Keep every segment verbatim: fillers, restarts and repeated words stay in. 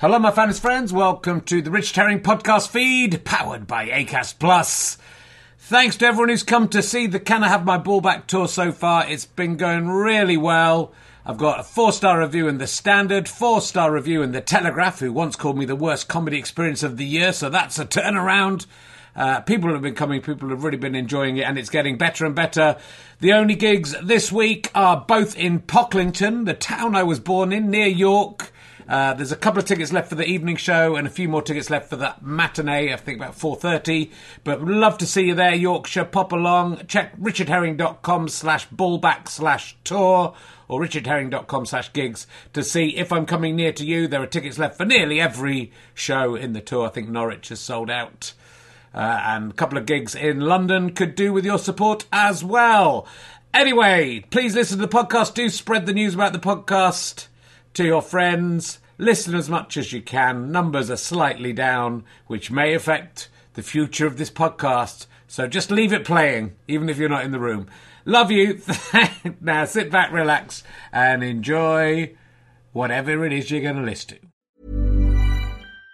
Hello, my fans friends. Welcome to the Richard Herring podcast feed, powered by Acast Plus. Thanks to everyone who's come to see the Can I Have My Ball Back tour so far. It's been going really well. I've got a four-star review in The Standard, four-star review in The Telegraph, who once called me the worst comedy experience of the year, so that's a turnaround. Uh, people have been coming, people have really been enjoying it, and it's getting better and better. The only gigs this week are both in Pocklington, the town I was born in, near York. Uh, there's a couple of tickets left for the evening show and a few more tickets left for the matinee, I think about four thirty. But would love to see you there, Yorkshire. Pop along. Check richardherring.com slash ballback slash tour or richardherring.com slash gigs to see if I'm coming near to you. There are tickets left for nearly every show in the tour. I think Norwich has sold out. Uh, and a couple of gigs in London could do with your support as well. Anyway, please listen to the podcast. Do spread the news about the podcast to your friends. Listen as much as you can. Numbers are slightly down, which may affect the future of this podcast. So just leave it playing, even if you're not in the room. Love you. Now sit back, relax, and enjoy whatever it is you're going to listen to.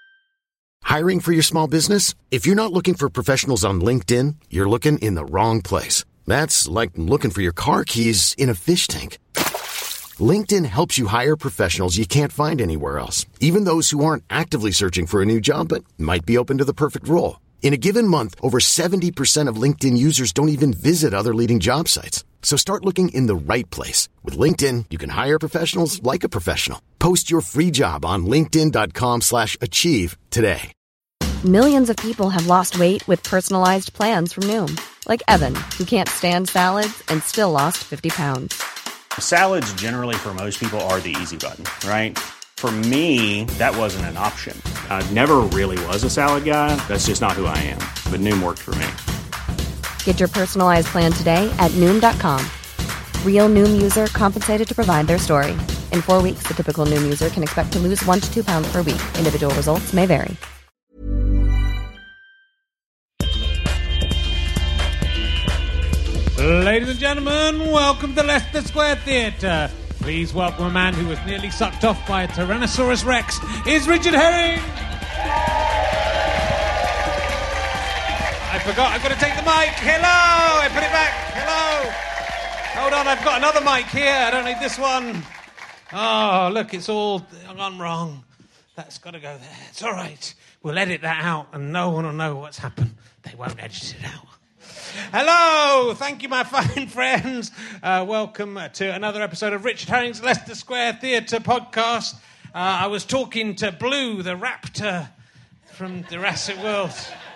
Hiring for your small business? If you're not looking for professionals on LinkedIn, you're looking in the wrong place. That's like looking for your car keys in a fish tank. LinkedIn helps you hire professionals you can't find anywhere else, even those who aren't actively searching for a new job but might be open to the perfect role. In a given month, over seventy percent of LinkedIn users don't even visit other leading job sites. So start looking in the right place. With LinkedIn, you can hire professionals like a professional. Post your free job on linkedin.com slash achieve today. Millions of people have lost weight with personalized plans from Noom. Like Evan, who can't stand salads and still lost fifty pounds. Salads generally for most people are the easy button, right? For me, that wasn't an option. I never really was a salad guy. That's just not who I am. But Noom worked for me. Get your personalized plan today at Noom dot com. Real Noom user compensated to provide their story. In four weeks, the typical Noom user can expect to lose one to two pounds per week. Individual results may vary. Ladies and gentlemen, welcome to Leicester Square Theatre. Please welcome a man who was nearly sucked off by a Tyrannosaurus Rex. Is Richard Herring. I forgot, I've got to take the mic. Hello, I put it back. Hello. Hold on, I've got another mic here. I don't need this one. Oh, look, it's all gone wrong. That's got to go there. It's all right. We'll edit that out and no one will know what's happened. They won't edit it out. Hello, thank you, my fine friends. Uh, welcome to another episode of Richard Herring's Leicester Square Theatre podcast. Uh, I was talking to Blue, the raptor from Jurassic World.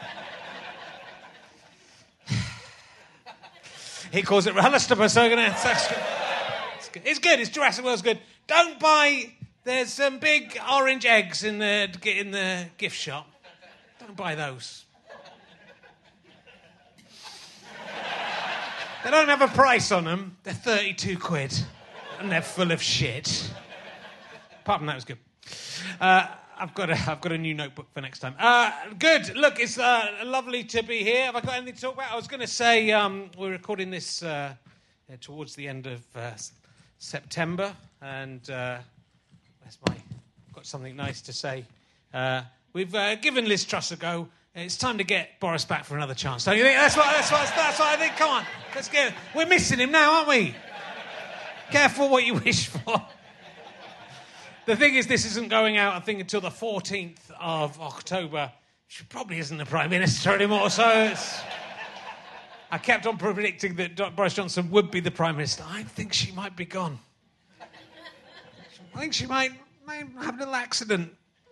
He calls it Rallastopus, so gonna, it's good. It's good. It's Jurassic World's good. Don't buy. There's some big orange eggs in the in the gift shop. Don't buy those. They don't have a price on them. They're thirty-two quid. And they're full of shit. Apart from that, it was good. Uh, I've got a, I've got a new notebook for next time. Uh, good. Look, it's uh, lovely to be here. Have I got anything to talk about? I was going to say um, we're recording this uh, towards the end of uh, September. And uh, where's my... I've got something nice to say. Uh, we've uh, given Liz Truss a go. It's time to get Boris back for another chance. Don't you think? That's what, that's what, that's what I think. Come on, let's get... We're missing him now, aren't we? Careful what you wish for. The thing is, this isn't going out, I think, until the fourteenth of October. She probably isn't the Prime Minister anymore, so it's... I kept on predicting that Boris Johnson would be the Prime Minister. I think she might be gone. I think she might, might have a little accident.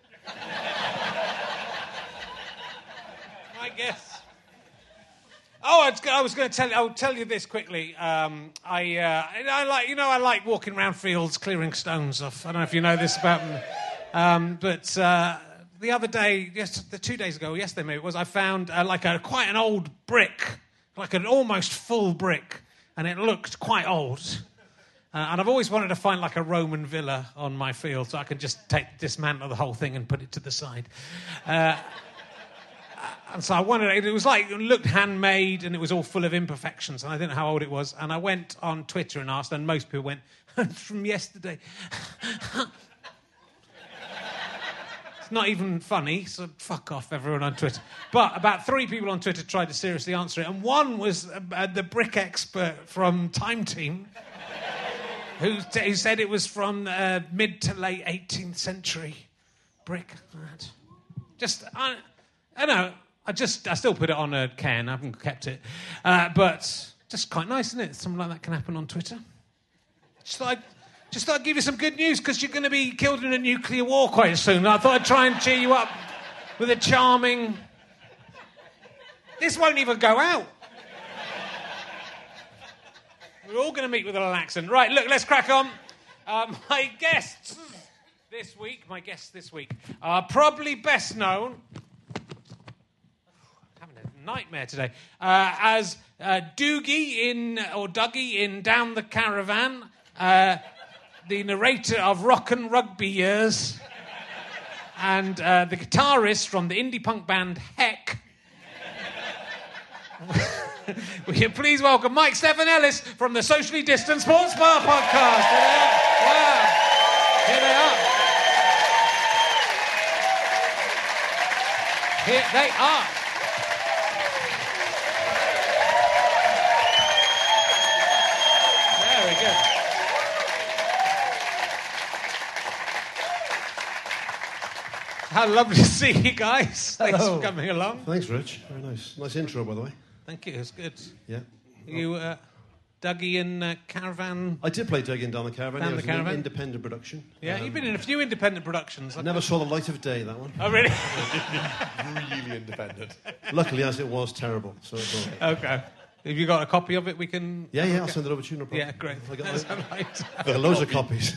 I guess. Oh, I was going to tell you. I'll tell you this quickly. Um, I, uh, I like, you know, I like walking around fields, clearing stones off. I don't know if you know this about me, um, but uh, the other day, yes, the two days ago, yesterday maybe it was, I found uh, like a quite an old brick, like an almost full brick, and it looked quite old. Uh, and I've always wanted to find like a Roman villa on my field, so I can just take dismantle the whole thing and put it to the side. Uh, And so I wanted, it was like, it looked handmade and it was all full of imperfections and I didn't know how old it was. And I went on Twitter and asked, and most people went, from yesterday. not even funny, so fuck off everyone on Twitter. But about three people on Twitter tried to seriously answer it, and one was uh, the brick expert from Time Team, who, t- who said it was from uh, mid to late eighteenth century brick. Just, I, I don't know, I just, I still put it on a can, I haven't kept it. Uh, but just quite nice, isn't it? Something like that can happen on Twitter. Just thought I'd, just thought I'd give you some good news, because you're going to be killed in a nuclear war quite soon. I thought I'd try and cheer you up with a charming... This won't even go out. We're all going to meet with a little accent. Right, look, let's crack on. Uh, my guests this week, my guests this week are probably best known... I'm having a nightmare today. Uh, as uh, Doogie in, or Dougie in Down the Caravan, uh, the narrator of Rock and Rugby Years, and uh, the guitarist from the indie punk band Heck. Will you please welcome Mike Stephen Ellis from the Socially Distant Sports Bar podcast. Here they are. Wow. Here they are. Here they are. Very good. How lovely to see you guys. Thanks Hello. for coming along. Thanks, Rich. Very nice. Nice intro, by the way. Thank you, it's good. Yeah. You, uh, Dougie in uh, Caravan... I did play Doug in Down the Caravan. Down yeah, the it was an Caravan? independent production. Yeah, Um, you've been in a few independent productions. I never saw the light of day, that one. Oh, really? Really independent. Luckily, as it was, terrible. So it's all right. Okay. Have you got a copy of it we can... Yeah, yeah, I'll send it over to you, no problem. Yeah, great. I got, That's I all right. got loads of copies.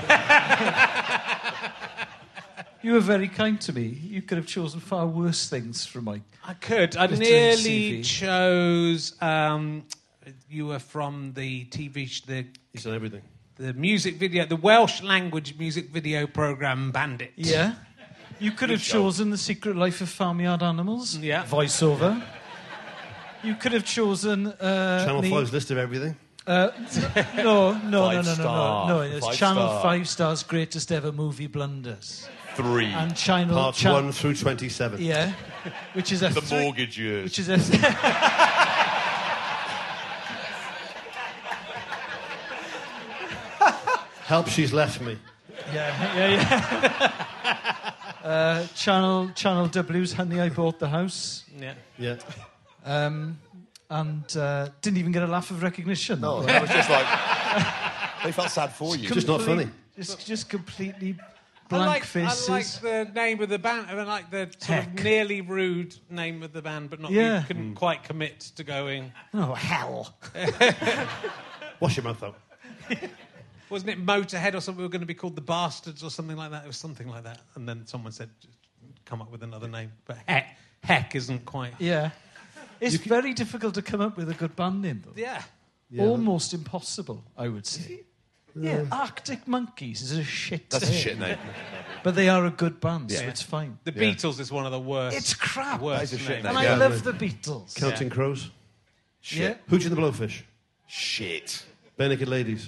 You were very kind to me. You could have chosen far worse things from my... I could. I Little nearly C V. chose... Um, you were from the T V... Sh- the He's done everything. the music video... The Welsh language music video programme Bandit. Yeah? You could have chosen The Secret Life of Farmyard Animals. Yeah. Voiceover. You could have chosen... Uh, Channel me- five's list of everything. Uh, no, no, no, no, Five no, no, star. no. It's Five Channel star. five Star's greatest ever movie blunders. Three. And Channel... Parts Chan- one through twenty-seven. Yeah. Which is a... the mortgage years. Which is a... Help, she's left me. Yeah, yeah, yeah. uh, Channel Channel W's Honey, I Bought the House. Yeah. Yeah. Um, and uh, didn't even get a laugh of recognition. No, that was just like... They felt sad for you. Just not funny. Just, just completely I blank like, faces. I like the name of the band. I like the sort of Heck. nearly rude name of the band, but not Yeah. you couldn't quite commit to going. Oh, hell. Wash your mouth out. Wasn't it Motorhead or something? We were going to be called the Bastards or something like that. It was something like that. And then someone said, "Just come up with another name." But Heck, heck isn't quite. Yeah. It's very difficult to come up with a good band name, though. Yeah. Yeah. Almost impossible, I would say. Yeah, Arctic Monkeys is a shit That's a name. shit name. But they are a good band, so Yeah. it's fine. The Beatles is one of the worst. It's crap. Worst That is a shit names. And name. I Yeah. love the Beatles. Counting Crows. Yeah. Hooch and the Blowfish. Shit. Bare Naked Ladies.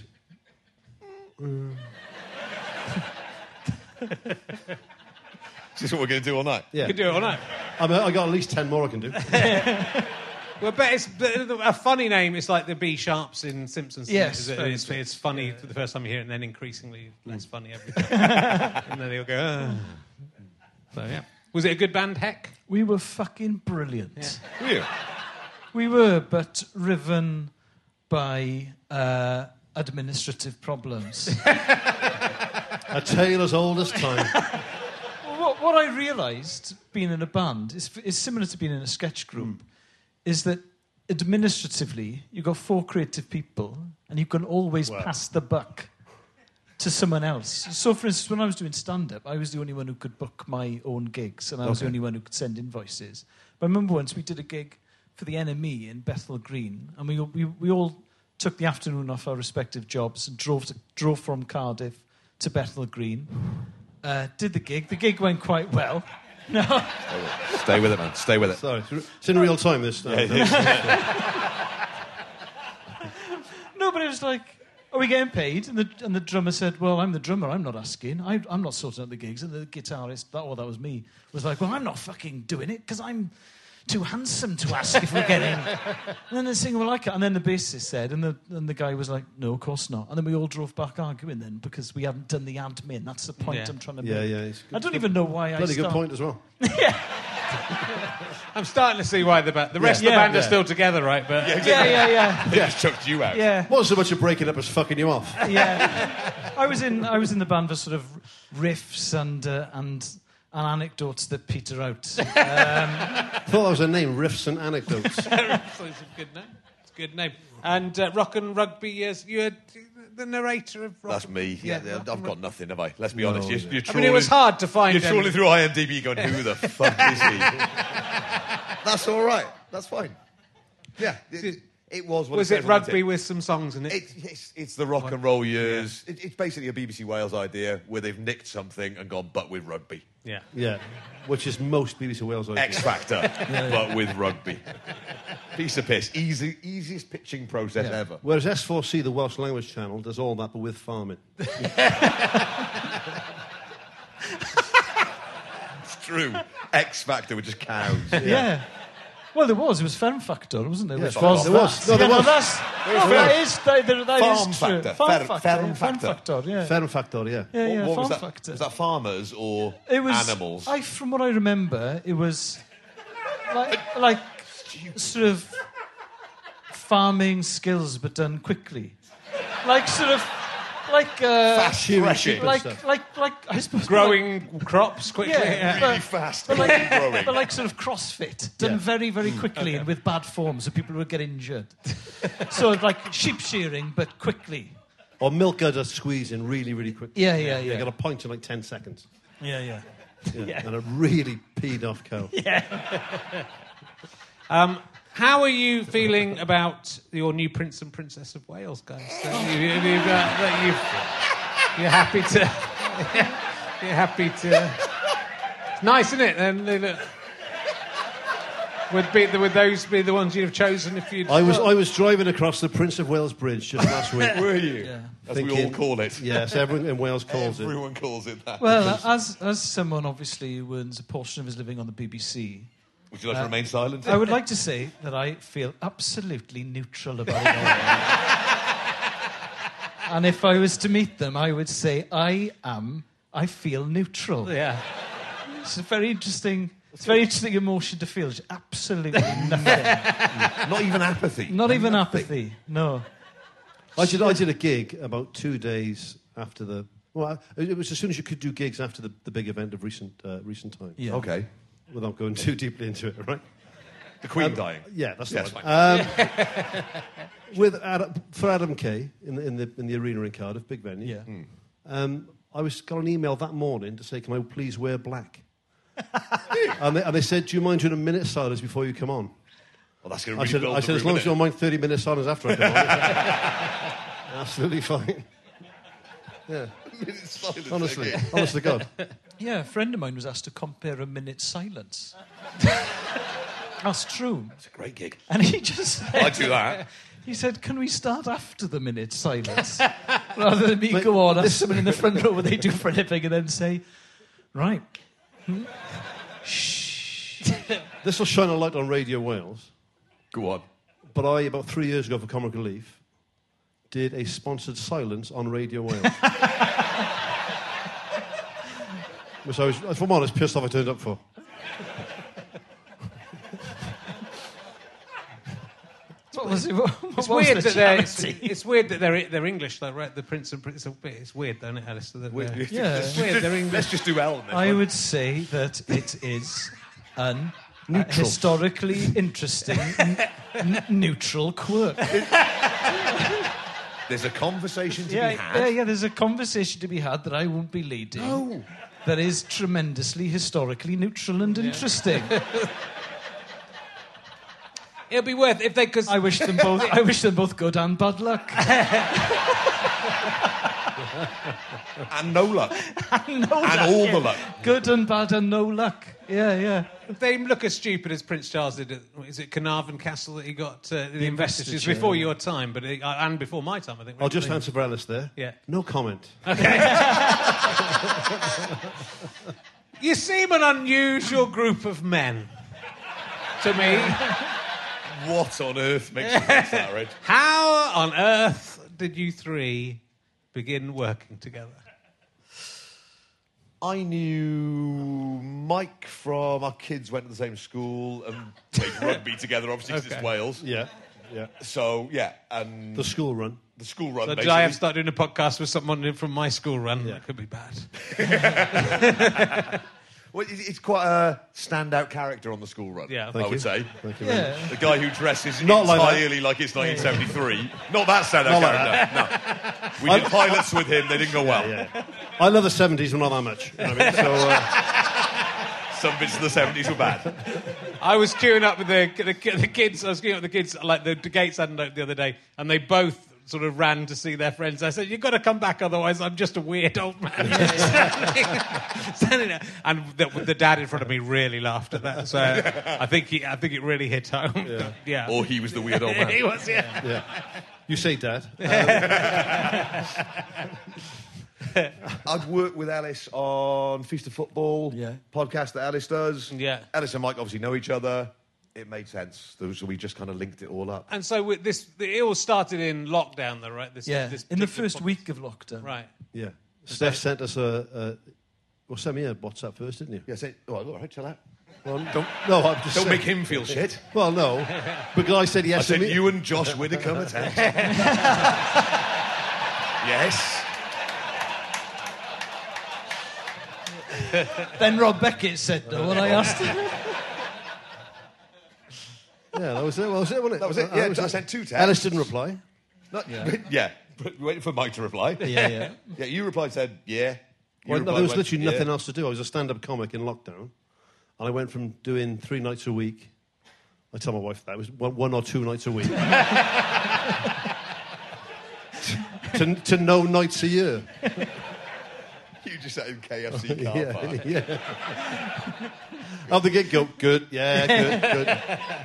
Is this what we're going to do all night? Yeah. You can do it all night. I mean, I got at least ten more I can do. Well, but it's but a funny name. It's like the B sharps in Simpsons. Yes, Is it- very it's, good. it's funny for the first time you hear it, and then increasingly less funny every time. And then they'll go. "Ah." So yeah, was it a good band? Heck. We were fucking brilliant. Were you? We were, but riven by uh, administrative problems. A tale as old as time. what, what I realised, being in a band, is, is similar to being in a sketch group, is that administratively, you've got four creative people, and you can always pass the buck to someone else. So, for instance, when I was doing stand-up, I was the only one who could book my own gigs, and I was the only one who could send invoices. But I remember once we did a gig for the N M E in Bethnal Green, and we, we, we all took the afternoon off our respective jobs and drove, to, drove from Cardiff to Bethnal Green, uh, did the gig. The gig went quite well. No. Stay with it, man. Stay with it. Sorry, it's in real time, this. Yeah, it is. No, but it was like, are we getting paid? And the, and the drummer said, well, I'm the drummer, I'm not asking. I, I'm not sorting out the gigs. And the guitarist, that, oh, that was me, was like, well, I'm not fucking doing it because I'm too handsome to ask if we're getting... And then the singer was like it. And then the bassist said, and the, and the guy was like, no, of course not. And then we all drove back arguing then because we hadn't done the admin. That's the point Yeah. I'm trying to Yeah, make. yeah. It's good. I don't even know why I Bloody start... good point as well. I'm starting to see why the, ba- the rest Yeah. of the band Yeah. are still together, right? But Yeah, yeah, yeah. They just chucked you out. Yeah. Wasn't so much of breaking up as fucking you off. Yeah, I was in I was in the band for sort of riffs and uh, and and anecdotes that peter out. Um, I thought that was a name, Riffs and Anecdotes. it's a good name. It's a good name. And uh, Rock and Rugby, is you're the narrator of Rock That's me. Yeah, Yeah, I've got nothing, have I? Let's be honest. You're, you're I mean, it was trawling- hard to find. You're um, trawling through IMDb going, who the fuck is he? That's all right. That's fine. Yeah, it, it was what Was it it says on the rugby tin. with some songs in it? It, it's, it's the rock and roll years. It, it's basically a B B C Wales idea where they've nicked something and gone, but with rugby. Yeah. Yeah, which is most B B C Wales ideas. X Factor, but with rugby. Piece of piss. Easy, easiest pitching process ever. Whereas S four C, the Welsh language channel, does all that but with farming. It's true. X Factor with just cows. yeah. Well, there was. It was Fern Factor, wasn't it? Yes, Which was there was. No, Yeah, there no, was. that's, no, that is, that, that, that Farm is true. Factor. Farm Fer- Factor. Ferm yeah, Farm Factor. Factor, yeah. Ferm Factor, yeah. yeah, yeah, what Farm was that? Factor. Was that farmers or It was animals? I, from what I remember, it was like, like sort of farming skills, but done quickly. Like sort of, like uh, Fast threshing. like, stuff. like, like I suppose Growing crops quickly. Yeah, yeah. but- really fast. But growing, like, growing. but like sort of CrossFit, done Yeah. very, very quickly and with bad form, so people would get injured. So like sheep shearing, but quickly. Or milk udder squeezing really, really quick. Yeah, yeah, yeah. You got a point in like ten seconds. Yeah, yeah. Yeah. And a really peed off cow. Um, how are you feeling about your new Prince and Princess of Wales, guys? So you, you, you've, uh, that you've, you're happy to. You're happy to. It's nice, isn't it? And they look. Would be would those be the ones you'd have chosen if you'd? I was I was driving across the Prince of Wales Bridge just last week. Were you? Yeah. As we all call it. Yes, everyone in Wales calls it. Everyone calls it that. Well, as as someone obviously who earns a portion of his living on the B B C, Would you like to remain silent? I would like to say that I feel absolutely neutral about it all. And if I was to meet them, I would say I am. I feel neutral. Yeah. It's a very interesting. It's a very interesting emotion to feel. Just absolutely nothing. Not even apathy. Not even apathy. No. I did I did a gig about two days after the. Well, I- it was as soon as you could do gigs after the, the big event of recent uh, recent time. Yeah. Okay. Without going too deeply into it, right? The Queen dying. Yeah, that's Yeah, the that's one. Um, with Adam, for Adam Kay in the in the in the arena in Cardiff, big venue. Yeah. Um, I was got an email that morning to say, "Can I please wear black?" and, they, and they said, "Do you mind doing a minute silence before you come on?" Well, that's going to I really said, build I the said, as room, long as innit? you don't mind thirty minutes silence after I come on, absolutely fine. Yeah, Silence, honestly, okay. honest to God. Yeah, a friend of mine was asked to compare a minute's silence. That's true. It's a great gig. And he just said, I'd do that. He said, can we start after the minute silence? Rather than me Mate, go on, ask this- someone in the front row what they do for a living and then say, right. This will shine a light on Radio Wales. Go on. But I, about three years ago for Comic Relief, did a sponsored silence on Radio Wales. Which I was, if I'm honest, pissed off I turned up for. What was it? What, what It's was weird the that they're. It's, charity? it's weird that they're they're English though, right? The Prince and Prince. It's weird, don't it, Alistair? that We- they're- Yeah. It's weird. They're English. Let's just do L on this I one. would say that it is an uh, historically interesting, n- n- neutral quirk. There's a conversation to Yeah, be had. yeah, yeah. There's a conversation to be had that I won't be leading. No. That is tremendously historically neutral and interesting. It'll be worth if they because I wish them both. I wish them both good and bad luck. And no luck. no And all the luck. Good and bad and no luck. Yeah, yeah. They look as stupid as Prince Charles did at, is it Carnarvon Castle that he got uh, the, the investitures before your time, but it, uh, and before my time, I think. I'll just answer for Ellis there. Yeah. No comment. Okay. You seem an unusual group of men to me. What on earth makes you think that, Reg? How on earth did you three begin working together? I knew Mike from... Our kids went to the same school and played rugby together, obviously, because Okay. it's Wales. Yeah, yeah. So, yeah, and... The school run. The school run, So basically. did I have to start doing a podcast with someone from my school run? Yeah. That could be bad. Well, it- it's quite a standout character on the school run, Yeah. I Thank would you. say. Thank you. Yeah. The guy who dresses Not like that. entirely like, it's nineteen seventy-three. Not that standout Not like character, no. We did pilots with him, they didn't go well. Yeah. I love the seventies, but not that much. You know what I mean? So, uh, Some bits of the seventies were bad. I was queuing up with the, the, the kids. I was queuing up with the kids, like the, the gates hadn't opened the other day, and they both sort of ran to see their friends. I said, "You've got to come back, otherwise I'm just a weird old man." standing, standing there. And the, the dad in front of me really laughed at that. So I think he, I think it really hit home. Yeah. yeah. Or he was the weird old man. He was, yeah. yeah. You say, Dad. I'd worked with Alice on Feast of Football Yeah. podcast that Alice does. Yeah. Alice and Mike obviously know each other. It made sense. So we just kind of linked it all up. And so with this, it all started in lockdown, though, right? This, Yeah, this in the particular first podcast. week of lockdown. Right. Yeah. Steph sent us a... a well, sent me a WhatsApp first, didn't you? Yeah, say, oh, all right, chill out. Well, don't, no, I'm just Don't saying. make him feel shit. Well, no. Because I said I yes said, to me. you and Josh Widdicombe attend. Yes. Then Rob Beckett said, though, when I asked him. Yeah, that was it. Well, was it, wasn't it? That was it. That Yeah, was I it. sent two texts. Alice didn't reply. Not, yeah. yeah. Waiting for Mike to reply. Yeah, yeah. Yeah, you replied, said, yeah. You Well, no, replied, there was went, literally yeah. nothing else to do. I was a stand-up comic in lockdown, and I went from doing three nights a week. I tell my wife that it was one, one or two nights a week to, to no nights a year. You just sat in K F C car Yeah, park. yeah. How'd the gig go? Good. Yeah,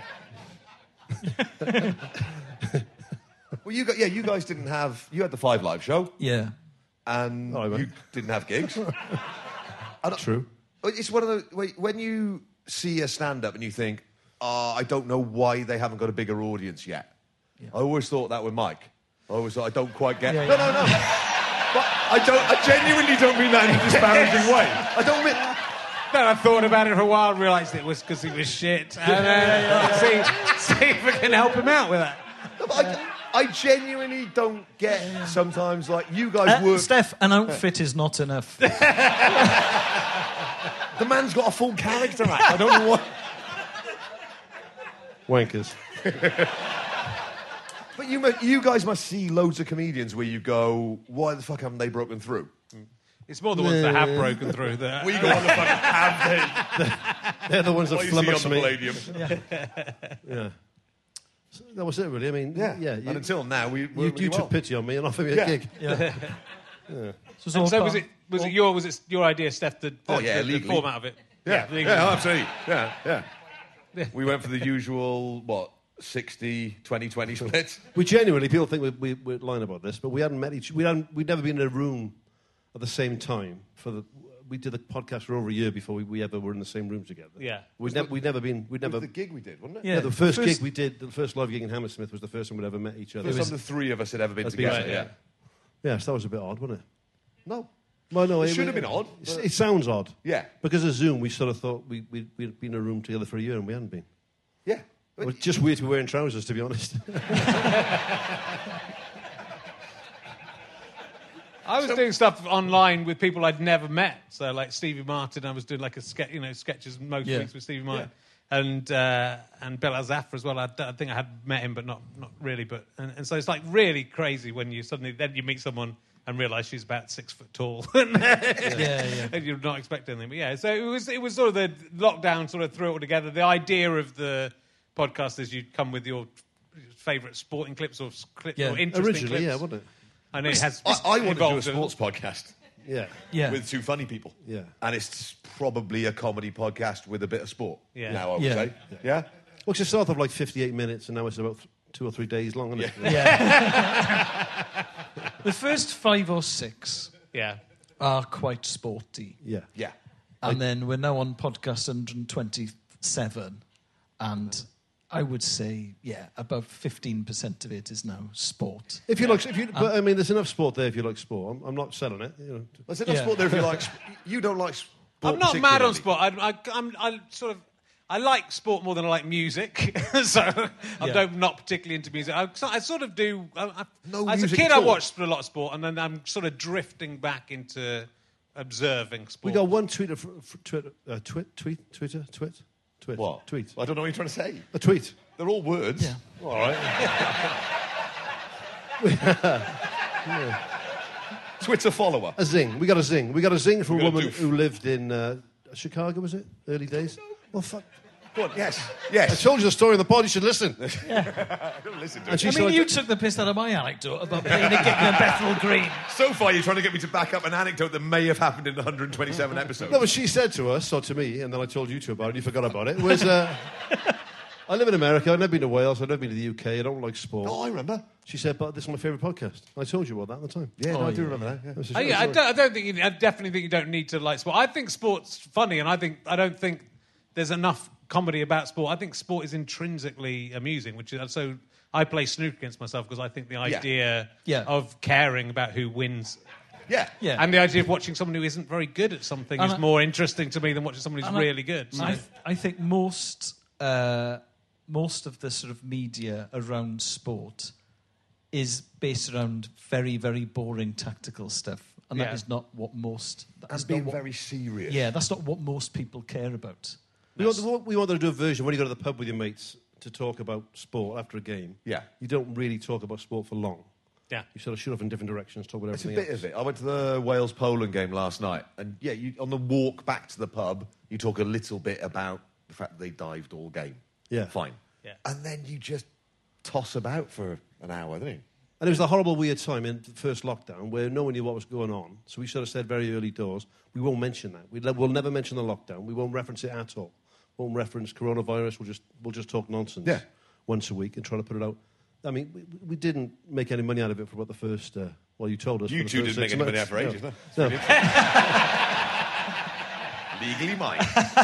good, good. Well, you got, yeah, you guys didn't have... You had the Five Live show, Yeah. and Oh, I went. you didn't have gigs. True. It's one of the... wait, When you see a stand-up and you think, oh, I don't know why they haven't got a bigger audience yet. I always thought that with Mike. I always thought, I don't quite get... Yeah, no, yeah. no, no. But I don't. I genuinely don't mean that in a disparaging way. I don't mean... Then I thought about it for a while and realised it was because he was shit. And uh, see, see if we can help him out with that. No, but I, I genuinely don't get sometimes, like, you guys Uh, work... Steph, an outfit is not enough. The man's got a full character act. I don't know what... Wankers. But you, mu- you guys must see loads of comedians where you go, why the fuck haven't they broken through? It's more the ones that have broken through that. We go on the fucking have they? They're the ones that What you see on flummox the me. Palladium. Yeah. So that was it, really. I mean, Yeah, yeah. and You, until now, we you, we're you really took well. pity on me and offered me a Yeah. gig. Yeah. So, it's all So was part- it was it your was it your idea, Steph? The, the, Oh, yeah, the, the legally. format of it. Yeah, legally. yeah, absolutely. Yeah, yeah. We went for the usual, what, sixty, twenty, twenty split? We genuinely, people think we, we, we're lying about this, but we hadn't met each. We hadn't. We'd never been in a room at the same time for the. We did the podcast for over a year before we, we ever were in the same room together. Yeah. We'd, never we'd never been. We'd It was never. the gig we did, wasn't it? Yeah. Yeah, the first, First- gig we did, the first live gig in Hammersmith was the first time we'd ever met each other. First time the three of us had ever been That's been- together, Right, yeah. yeah. Yes, that was a bit odd, wasn't it? No. Well, no, It should have been odd, It, but- it sounds odd. Yeah. Because of Zoom, we sort of thought we, we, we'd been in a room together for a year and we hadn't been. Yeah. It was just weird to be wearing trousers, to be honest. I was doing stuff online with people I'd never met. So, like Stevie Martin, I was doing like a sketch, you know, sketches most Yeah. weeks with Stevie Martin, and uh, and Bela Zafra as well. I, I think I had met him, but not not really. But and, and so it's like really crazy when you suddenly then you meet someone and realise she's about six foot tall, and, Yeah, yeah. and you're not expecting anything. But yeah, so it was it was sort of the lockdown sort of threw it all together. The idea of the podcast is you'd come with your favourite sporting clips or s- clip Yeah. or interesting Originally, clips. yeah, wasn't it? And it has I, I wanted to do a evolved sports podcast. Yeah. Yeah. with two funny people. Yeah. And it's probably a comedy podcast with a bit of sport. Yeah. Now, I would Yeah. say. Yeah? Well, it's started off like fifty-eight minutes, and now it's about th- two or three days long, isn't it? Yeah. The first five or six Yeah. are quite sporty. Yeah. Yeah. And then we're now on podcast one hundred twenty-seven. And I would say, yeah, about fifteen percent of it is now sport. If you like, if you, but I mean, there's enough sport there if you like sport. I'm, I'm not selling it. You know. There's enough Yeah. sport there if you like. sp- You don't like sport. I'm not mad on particularly. sport. I, I, I'm I sort of I like sport more than I like music. So I Yeah. don't not particularly into music. I, so I sort of do. I, I, No as a music kid, at I all. watched a lot of sport, and then I'm sort of drifting back into observing We sport. got one tweeter, for, for Twitter, uh, tweet, tweet, Twitter, twit, twit, What? tweet, I don't know what you're trying to say. a tweet. They're all words. Yeah. All right. Twitter follower. A zing. We got a zing. We got a zing from a We got a woman doof. who lived in uh, Chicago. Was it early days? Well, fuck. Go on. Yes. I Yes. told you the story in the pod. You should listen. Don't listen to And it. she I mean, said- you took the piss out of my anecdote about playing a gig in Bethnal Green. So far, you're trying to get me to back up an anecdote that may have happened in one hundred twenty-seven episodes. No, but she said to us, or to me, and then I told you two about it, and you forgot about it, was, uh, I live in America, I've never been to Wales, I've never been to the U K, I don't like sport. Oh, I remember. She said, but this is my favourite podcast. I told you about that at the time. Yeah, Oh, no, I do yeah. remember that. Yeah. It was a Oh, yeah, I story. don't, I don't think you, I definitely think you don't need to like sport. I think sport's funny, and I think I don't think there's enough comedy about sport. I think sport is intrinsically amusing, which is so. I play snooker against myself because I think the idea Yeah. of caring about who wins Yeah. Yeah. and the idea of watching someone who isn't very good at something And is I- more interesting to me than watching someone who's And I- really good. So- I, I think most uh, most of the sort of media around sport is based around very, very boring tactical stuff, and Yeah. that is not what most. That is And being not what, very serious. yeah, that's not what most people care about. We, want, we wanted to do a version when you go to the pub with your mates to talk about sport after a game. Yeah. You don't really talk about sport for long. yeah. You sort of shoot off in different directions, talk about It's a everything bit else. of it. I went to the Wales-Poland game last night, and yeah, you, on the walk back to the pub, you talk a little bit about the fact that they dived all game. Yeah. Fine. Yeah. And then you just toss about for an hour, don't you? And it was a horrible, weird time in the first lockdown where no one knew what was going on. So we sort of said very early doors, we won't mention that. We, we'll never mention the lockdown. We won't reference it at all. Won't reference coronavirus. We'll just, we'll just talk nonsense Yeah. once a week and try to put it out. I mean, we, we didn't make any money out of it for about the first, uh, well, you told us. You for the two first didn't make six any money months. out for ages, no? No. Legally mine.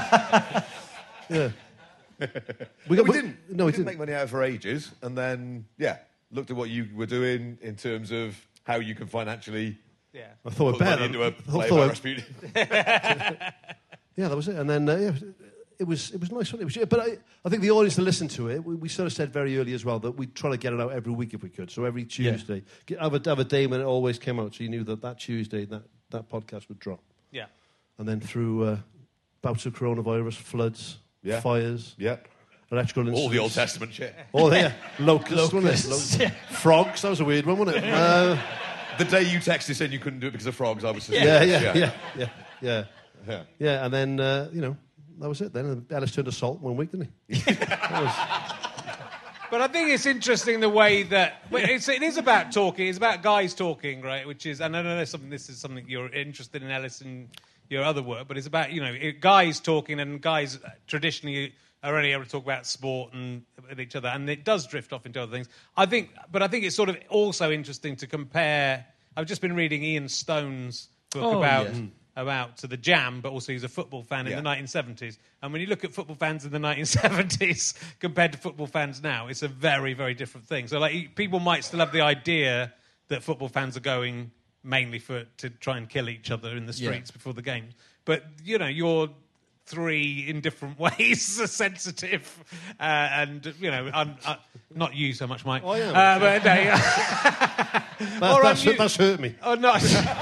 Yeah. We, got- we didn't. No, we we didn't didn't. make money out for ages, and then yeah, looked at what you were doing in terms of how you can financially Yeah. I thought put it money better. into a I player thought by it- Rasputin. Yeah, that was it. And then uh, yeah, it was it was nice. Wasn't it? It was, but I, I think the audience that listened to it, we, we sort of said very early as well that we'd try to get it out every week if we could. So every Tuesday, get, have, a, have a day when it always came out, so you knew that that Tuesday that, that podcast would drop. Yeah. And then through uh, bouts of coronavirus, floods, Yeah. fires, Yep. electrical incidents. All the Old Testament shit. Oh, yeah. Locusts, wasn't it? Locusts, Lo- yeah. Frogs, that was a weird one, wasn't it? Uh, The day you texted saying you couldn't do it because of frogs, I was yeah, suspicious. yeah, yeah, yeah, yeah. Yeah. Yeah, and then, uh, you know, that was it then. And Ellis turned to salt one week, didn't he? That was- But I think it's interesting the way that well, it's, it is about talking. It's about guys talking, right? Which is, and I know something. This is something you're interested in, Ellis, and your other work. But it's about you know it, guys talking, and guys traditionally are only able to talk about sport and with each other, and it does drift off into other things. I think, but I think it's sort of also interesting to compare. I've just been reading Ian Stone's book Oh, about. yeah. About to the Jam, but also he's a football fan in Yeah. the nineteen seventies. And when you look at football fans in the nineteen seventies compared to football fans now, it's a very, very different thing. So, like, people might still have the idea that football fans are going mainly for to try and kill each other in the Yeah. streets before the games. But you know, you're three in different ways are sensitive, uh, and you know, un, uh, not you so much, Mike. I am. Uh, but, no, yeah. That, Or that's, I'm you- that's hurt me. Oh, not.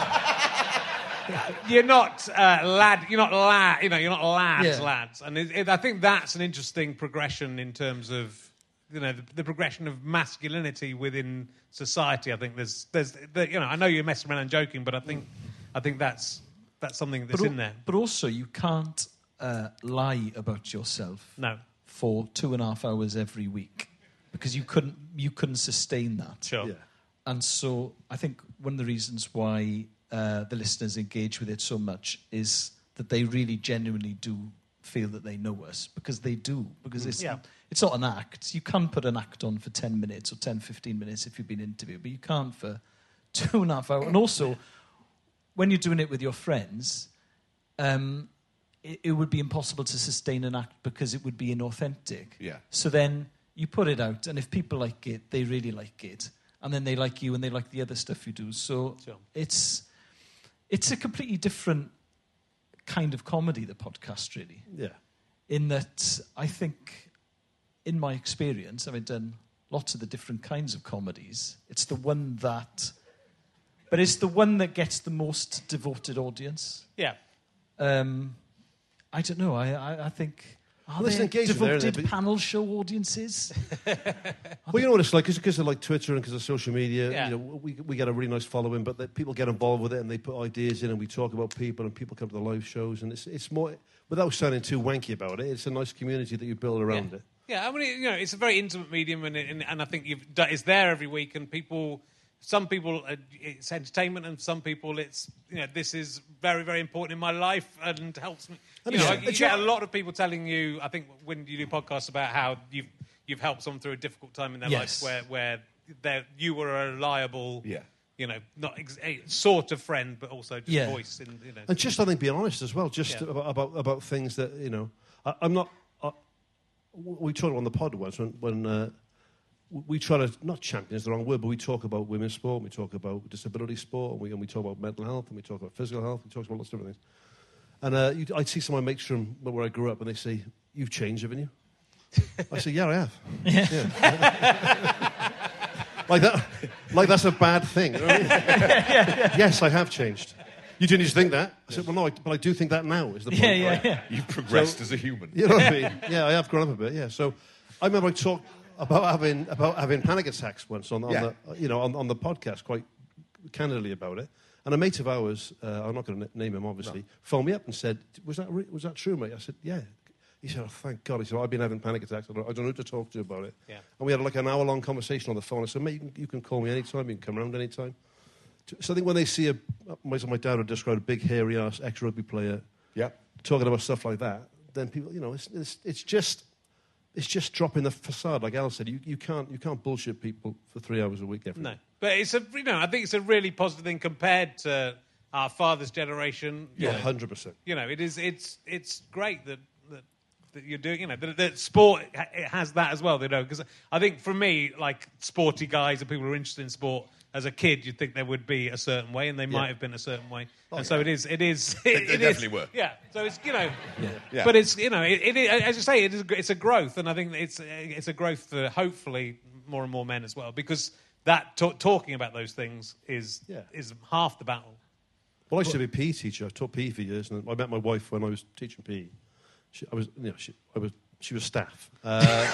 You're not uh, lad. You're not lad. You know, you're not lads, Yeah. lads. And it, it, I think that's an interesting progression in terms of, you know, the, the progression of masculinity within society. I think there's, there's, the, you know, I know you're messing around and joking, but I think, I think that's that's something that's but, al- in there. But also, you can't uh, lie about yourself No, for two and a half hours every week because you couldn't you couldn't sustain that. sure. Yeah. And so I think one of the reasons why uh, the listeners engage with it so much is that they really genuinely do feel that they know us, because they do. Because it's, Yeah. it's not an act. You can put an act on for ten minutes or ten, fifteen minutes if you've been interviewed, but you can't for two and a half hours. And also, when you're doing it with your friends, um, it, it would be impossible to sustain an act because it would be inauthentic. Yeah. So then you put it out, and if people like it, they really like it. And then they like you, and they like the other stuff you do. So Sure. it's it's a completely different kind of comedy, the podcast, really. Yeah. In that, I think, in my experience, having done lots of the different kinds of comedies, it's the one that... But it's the one that gets the most devoted audience. Yeah. Um, I don't know. I, I, I think... Are Well, there's there an engagement there, devoted isn't it? But- panel show audiences? Well, you know what it's like, because of like Twitter and because of social media, Yeah. you know, we we get a really nice following, but the, people get involved with it and they put ideas in and we talk about people and people come to the live shows, and it's it's more, without sounding too wanky about it, it's a nice community that you build around yeah. it. Yeah, I mean, you know, it's a very intimate medium, and and, and I think you've done, it's there every week, and people, some people, uh, it's entertainment, and some people, it's, you know, this is very, very important in my life and helps me. You And know, it's- you it's get a your- lot of people telling you, I think, when you do podcasts about how you've you've helped someone through a difficult time in their Yes. life, where where they're- you were a reliable, Yeah. you know, not ex- a sort of friend, but also just Yeah. voice, in, you know. And just, I think, being honest as well, just Yeah. about, about about things that, you know, I, I'm not, I, we talked on the pod once when, when uh, we try to, not champion is the wrong word, but we talk about women's sport, we talk about disability sport, and we, and we talk about mental health, and we talk about physical health, we talk about lots of different things. And uh, you, I'd see some of my mates from where I grew up, and they say, "You've changed, haven't you?" I say, "Yeah, I have." Yeah. like that, like that's a bad thing. You know what I mean? Yes, I have changed. You didn't just think that. I said, "Well, no, I, but I do think that now." Is the point? Yeah, yeah, right? yeah. You've progressed as a human. You know what I mean? Yeah, I have grown up a bit. Yeah. So I remember I talked about having about having panic attacks once on, on Yeah. the you know on, on the podcast quite candidly about it. And a mate of ours, uh, I'm not going to name him obviously, No. phoned me up and said, "Was that re- was that true, mate?" I said, "Yeah." He said, "Oh, thank God." He said, "I've been having panic attacks. I don't, I don't know who to talk to about it." Yeah. And we had like an hour long conversation on the phone. I said, "Mate, you can, you can call me anytime. You can come around anytime." So I think when they see a, my, my dad would describe a big hairy ass ex rugby player Yeah. talking about stuff like that, then people, you know, it's it's, it's just it's just dropping the facade. Like Al said, you, you can't you can't bullshit people for three hours a week every No, day. but it's a, you know, I think it's a really positive thing compared to our father's generation. you Yeah, know. hundred percent. You know, it is. It's it's great that that, that you're doing. You know, that, that sport ha- it has that as well. You know, because I think for me, like sporty guys and people who are interested in sport, as a kid, you'd think there would be a certain way, and they might have been a certain way. and so it is. It is. They- It, they it definitely is- were. Yeah. So it's, you know. Yeah. But it's, you know, it, it, as you say, it is. It's a growth, and I think it's it's a growth for hopefully more and more men as well, because that ta- talking about those things is Yeah. is half the battle. Well, I used to be a P E teacher. I taught P E for years, and I met my wife when I was teaching P E. She, I was, you know, she, I was, she was staff. Uh,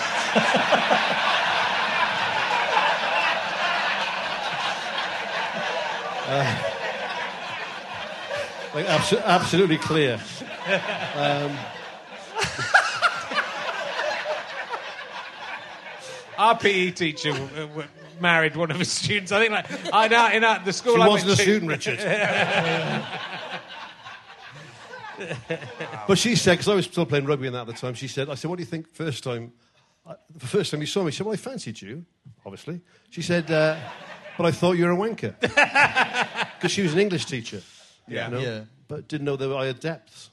uh, like abso- absolutely clear. Um, Our P E teacher w- w- married one of his students. I think, like, I know in uh, the school. She I wasn't a went to- student, Richard. But she said, because I was still playing rugby in that at the time, she said, I said, "What do you think first time, uh, the first time you saw me?" She said, "Well, I fancied you, obviously." She said, uh, "But I thought you were a wanker." Because she was an English teacher. Yeah. You know, Yeah. but didn't know that I had depths.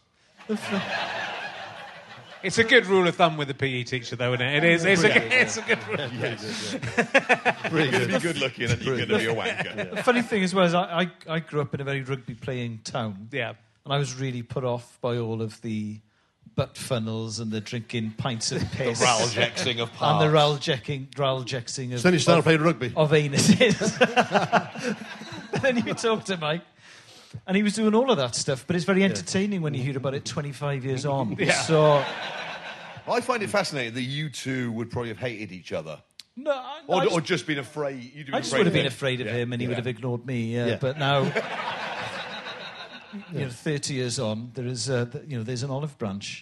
It's a good rule of thumb with the P E teacher, though, isn't it? It is. It's, a, it's a good rule. Pretty You're going to good. be good looking and you're going to be a wanker. The funny thing as well is I, I, I grew up in a very rugby-playing town. Yeah. And I was really put off by all of the butt funnels and the drinking pints of piss. The Raljexing of And parts. the raljecking, raljexing of, So then you started of, playing rugby. of anuses. But then you talk to Mike, and he was doing all of that stuff, but it's very entertaining when you hear about it twenty-five years on. Yeah. So, I find it fascinating that you two would probably have hated each other. no, I, Or, I just, or just been afraid. You'd I just afraid would have of been him. afraid of Yeah. him, and he Yeah. would have ignored me. Yeah, Yeah. But now, you know, thirty years on, there is, uh, th- you know, there's an olive branch.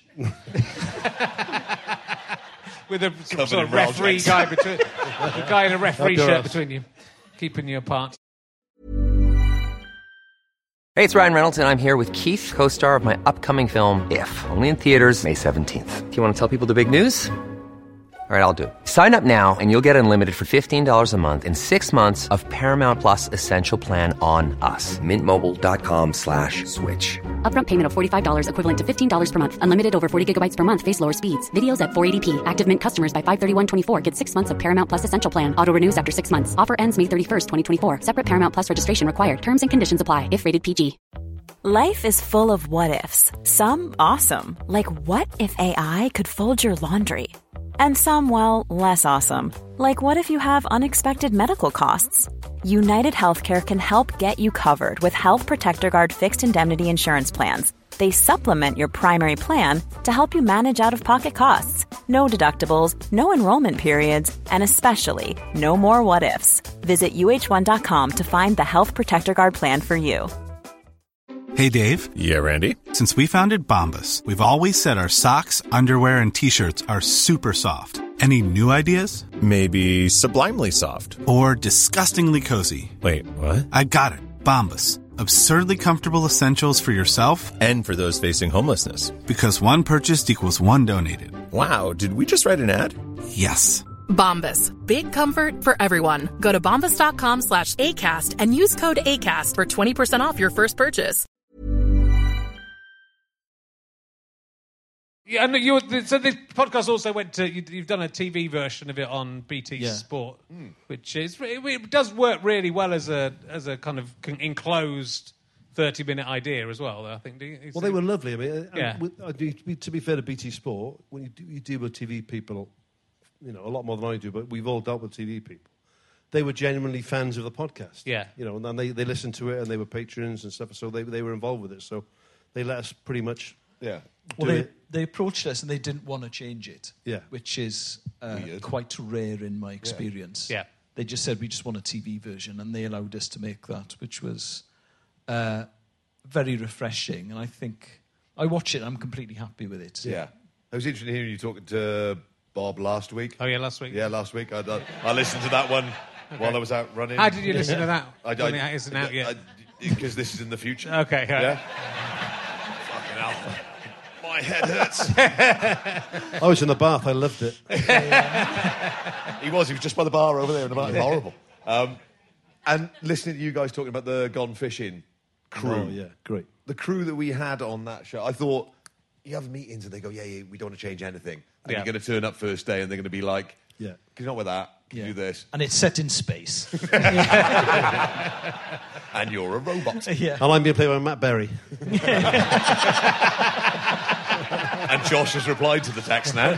With a some Covered sort in of referee Raljecks. guy between the guy in a referee Up your shirt ass. between you, keeping you apart. Hey, it's Ryan Reynolds, and I'm here with Keith, co-star of my upcoming film, If, only in theaters May seventeenth. Do you want to tell people the big news? All right, I'll do it. Sign up now and you'll get unlimited for fifteen dollars a month and six months of Paramount Plus Essential Plan on us. Mintmobile.com slash switch. Upfront payment of forty-five dollars equivalent to fifteen dollars per month. Unlimited over forty gigabytes per month. Face lower speeds. Videos at four eighty p. Active Mint customers by five thirty-one twenty-four get six months of Paramount Plus Essential Plan. Auto renews after six months. Offer ends May thirty-first, twenty twenty-four. Separate Paramount Plus registration required. Terms and conditions apply if rated P G. Life is full of what-ifs. Some awesome. Like what if A I could fold your laundry? And some, well, less awesome. Like what if you have unexpected medical costs? United Healthcare can help get you covered with Health Protector Guard fixed indemnity insurance plans. They supplement your primary plan to help you manage out-of-pocket costs. No deductibles, no enrollment periods, and especially no more what-ifs. Visit U H one dot com to find the Health Protector Guard plan for you. Hey, Dave. Yeah, Randy. Since we founded Bombas, we've always said our socks, underwear, and T-shirts are super soft. Any new ideas? Maybe sublimely soft. Or disgustingly cozy. Wait, what? I got it. Bombas. Absurdly comfortable essentials for yourself and for those facing homelessness. Because one purchased equals one donated. Wow, did we just write an ad? Yes. Bombas. Big comfort for everyone. Go to bombas.com slash ACAST and use code ACAST for twenty percent off your first purchase. Yeah, and you, so the podcast also went to, you, you've done a T V version of it on B T yeah. Sport, mm. which is, it, it does work really well as a as a kind of enclosed thirty-minute idea as well, I think. Do you, well, they were lovely. I mean, yeah. with, uh, to be fair to B T Sport, when you, do, you deal with T V people, you know, a lot more than I do, but we've all dealt with T V people. They were genuinely fans of the podcast. Yeah. You know, and they, they listened to it and they were patrons and stuff, so they they were involved with it. So they let us pretty much... Yeah. Well, they, it. they approached us and they didn't want to change it. Yeah. Which is uh, quite rare in my experience. Yeah. yeah. They just said, we just want a T V version, and they allowed us to make that, which was uh, very refreshing. And I think, I watch it and I'm completely happy with it. Yeah. I was interested in hearing you talking to Bob last week. Oh, yeah, last week. Yeah, last week. I, I, I listened to that one okay. while I was out running. How did you listen to that? I, I, I, it isn't out yet. Because this is in the future. Okay. Right. Yeah. Fucking hell. My head hurts. I was in the bath. I loved it. He was. He was just by the bar over there in the bath. Horrible. Um, and listening to you guys talking about the Gone Fishing crew. Oh, yeah. Great. The crew that we had on that show, I thought, you have meetings and they go, yeah, yeah, we don't want to change anything. And yeah. you're going to turn up first day and they're going to be like, yeah, can you not with that? Can yeah. you do this? And it's set in space. And you're a robot. Yeah. And I'm being played by Matt Berry. And Josh has replied to the text now.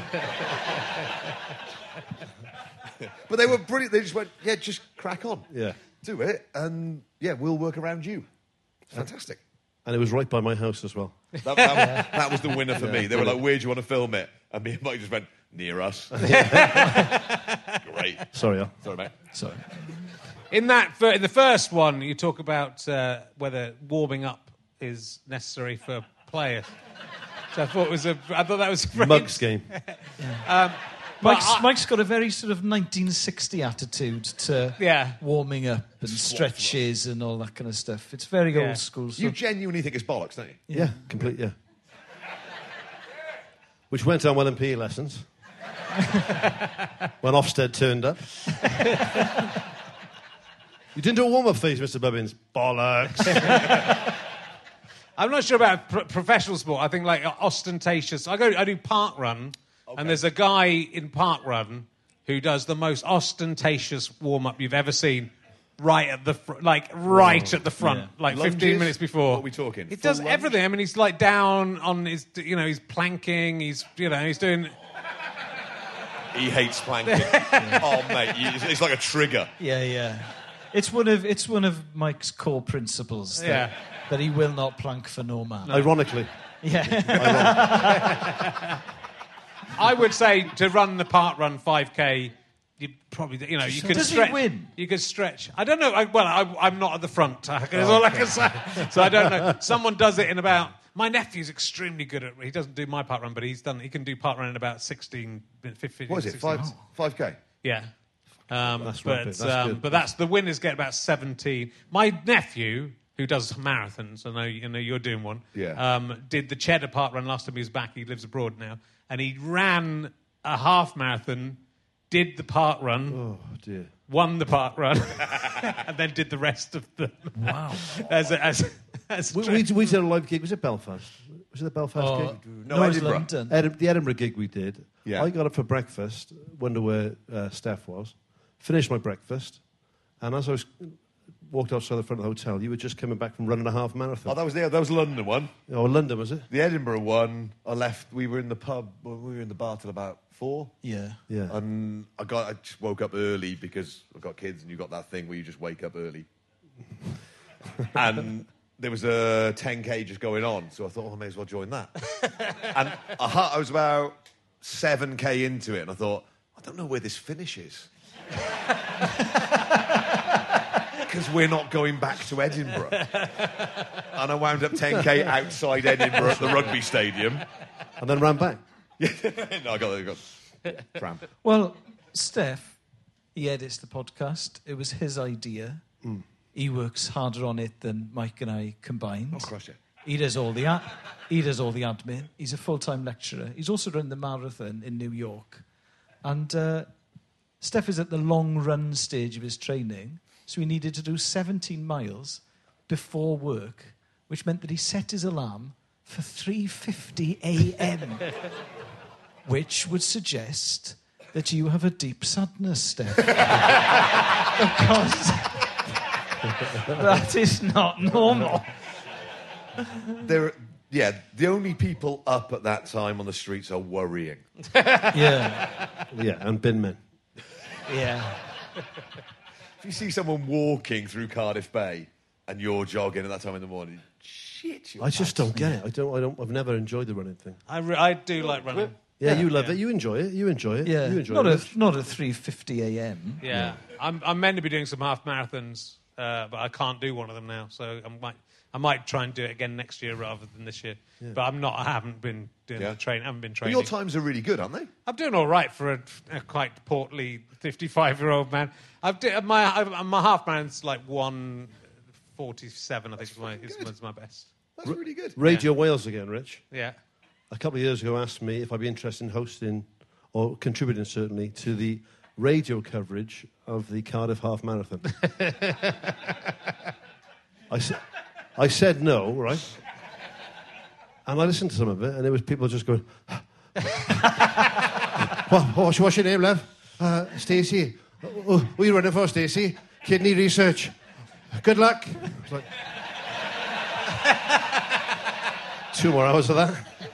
But they were brilliant. They just went, yeah, just crack on. Yeah. Do it. And, yeah, we'll work around you. Fantastic. And it was right by my house as well. That, that, that was the winner for yeah, me. They were like, where do you want to film it? And me and Mike just went, near us. Great. Sorry, Al. Sorry, mate. Sorry. In that, in the first one, you talk about uh, whether warming up is necessary for players. So I thought it was a. I thought that was a Mugs game. um, Mike's, I, Mike's got a very sort of nineteen sixty attitude to yeah. warming up and stretches and all that kind of stuff. It's very yeah. old school. So. You genuinely think it's bollocks, don't you? Yeah, yeah complete, yeah. Which went on well in P E lessons. When Ofsted turned up. You didn't do a warm-up phase, Mister Bubbins. Bollocks. I'm not sure about pro- professional sport. I think like ostentatious. I go. I do park run, okay. and there's a guy in park run who does the most ostentatious warm-up you've ever seen. Right at the fr- like right Whoa. at the front, yeah. like Lunges? fifteen minutes before. What are we talking? He does lunge? everything. I mean, he's like down on his, you know, he's planking. He's, you know, he's doing. He hates planking. yeah. Oh, mate, it's like a trigger. Yeah, yeah. It's one of it's one of Mike's core principles. That, yeah. that he will not plank for no man. No. Ironically. Yeah. I would say to run the park run five K. You probably, you know, you could Does stretch. He win? You could stretch. I don't know. I, well, I, I'm not at the front. That's oh, all okay. I can say. So I don't know. Someone does it in about. My nephew's extremely good at. He doesn't do my park run, but he's done. He can do park run in about sixteen, fifteen. What is it? Five, five k. Yeah. Um, that's but that's um, good. but that's the winners get about seventeen. My nephew who does marathons, I know, you know you're doing one, Yeah. um, did the Cheddar Park run last time he was back. He lives abroad now. And he ran a half marathon, did the park run, Oh, dear. won the park run, and then did the rest of them. Wow. as a, as, as We, we, we did a live gig. Was it Belfast? Was it the Belfast Oh, gig? No, no, it's Edinburgh. London. Edim- the Edinburgh gig we did. Yeah. I got up for breakfast, wonder where uh, Steph was, finished my breakfast, and as I was walked outside the front of the hotel, you were just coming back from running a half marathon. Oh, that was the that was the London one. Oh, London, was it? The Edinburgh one, I left. We were in the pub. well, We were in the bar till about four. Yeah. Yeah. And I got. I just woke up early because I've got kids, and you got that thing where you just wake up early. And there was a ten K just going on, so I thought, oh, I may as well join that. And I, I was about seven K into it, and I thought, I don't know where this finishes. Because we're not going back to Edinburgh. And I wound up ten K outside Edinburgh at the rugby stadium. And then ran back. no, I got, I got tram. Well, Steph, he edits the podcast. It was his idea. Mm. He works harder on it than Mike and I combined. Oh, crush it. He does all the a- he does all the admin. He's a full-time lecturer. He's also run the marathon in New York. And uh, Steph is at the long run stage of his training, so he needed to do seventeen miles before work, which meant that he set his alarm for three fifty a.m., which would suggest that you have a deep sadness, Steph. Because that is not normal. There, yeah, the only people up at that time on the streets are worrying. Yeah. Yeah, and bin men. Yeah. If you see someone walking through Cardiff Bay and you're jogging at that time in the morning, shit, you're I just nuts. don't get it. I don't. I don't. I've never enjoyed the running thing. I, re- I do like running. Yeah, Yeah. you love Yeah. it. You enjoy it. You enjoy it. Yeah, You enjoy not it. at not at three fifty a.m. Yeah, I'm I'm meant to be doing some half marathons, uh, but I can't do one of them now. So I might I might try and do it again next year rather than this year. Yeah. But I'm not. I haven't been doing Yeah. the train. I haven't been But training. your times are really good, aren't they? I'm doing all right for a, a quite portly fifty-five-year-old man. I've d- my I, my half marathon's like one forty-seven. I think is my is, was my best. That's really good. Radio Wales again, Rich. Yeah. A couple of years ago asked me if I'd be interested in hosting, or contributing certainly, to the radio coverage of the Cardiff Half Marathon. I, sa- I said no, right? And I listened to some of it, and there was people just going, what, what's, what's your name, love? Uh, Stacey. Oh, what are you running for, Stacey? Kidney research. Good luck. It's like, two more hours of that.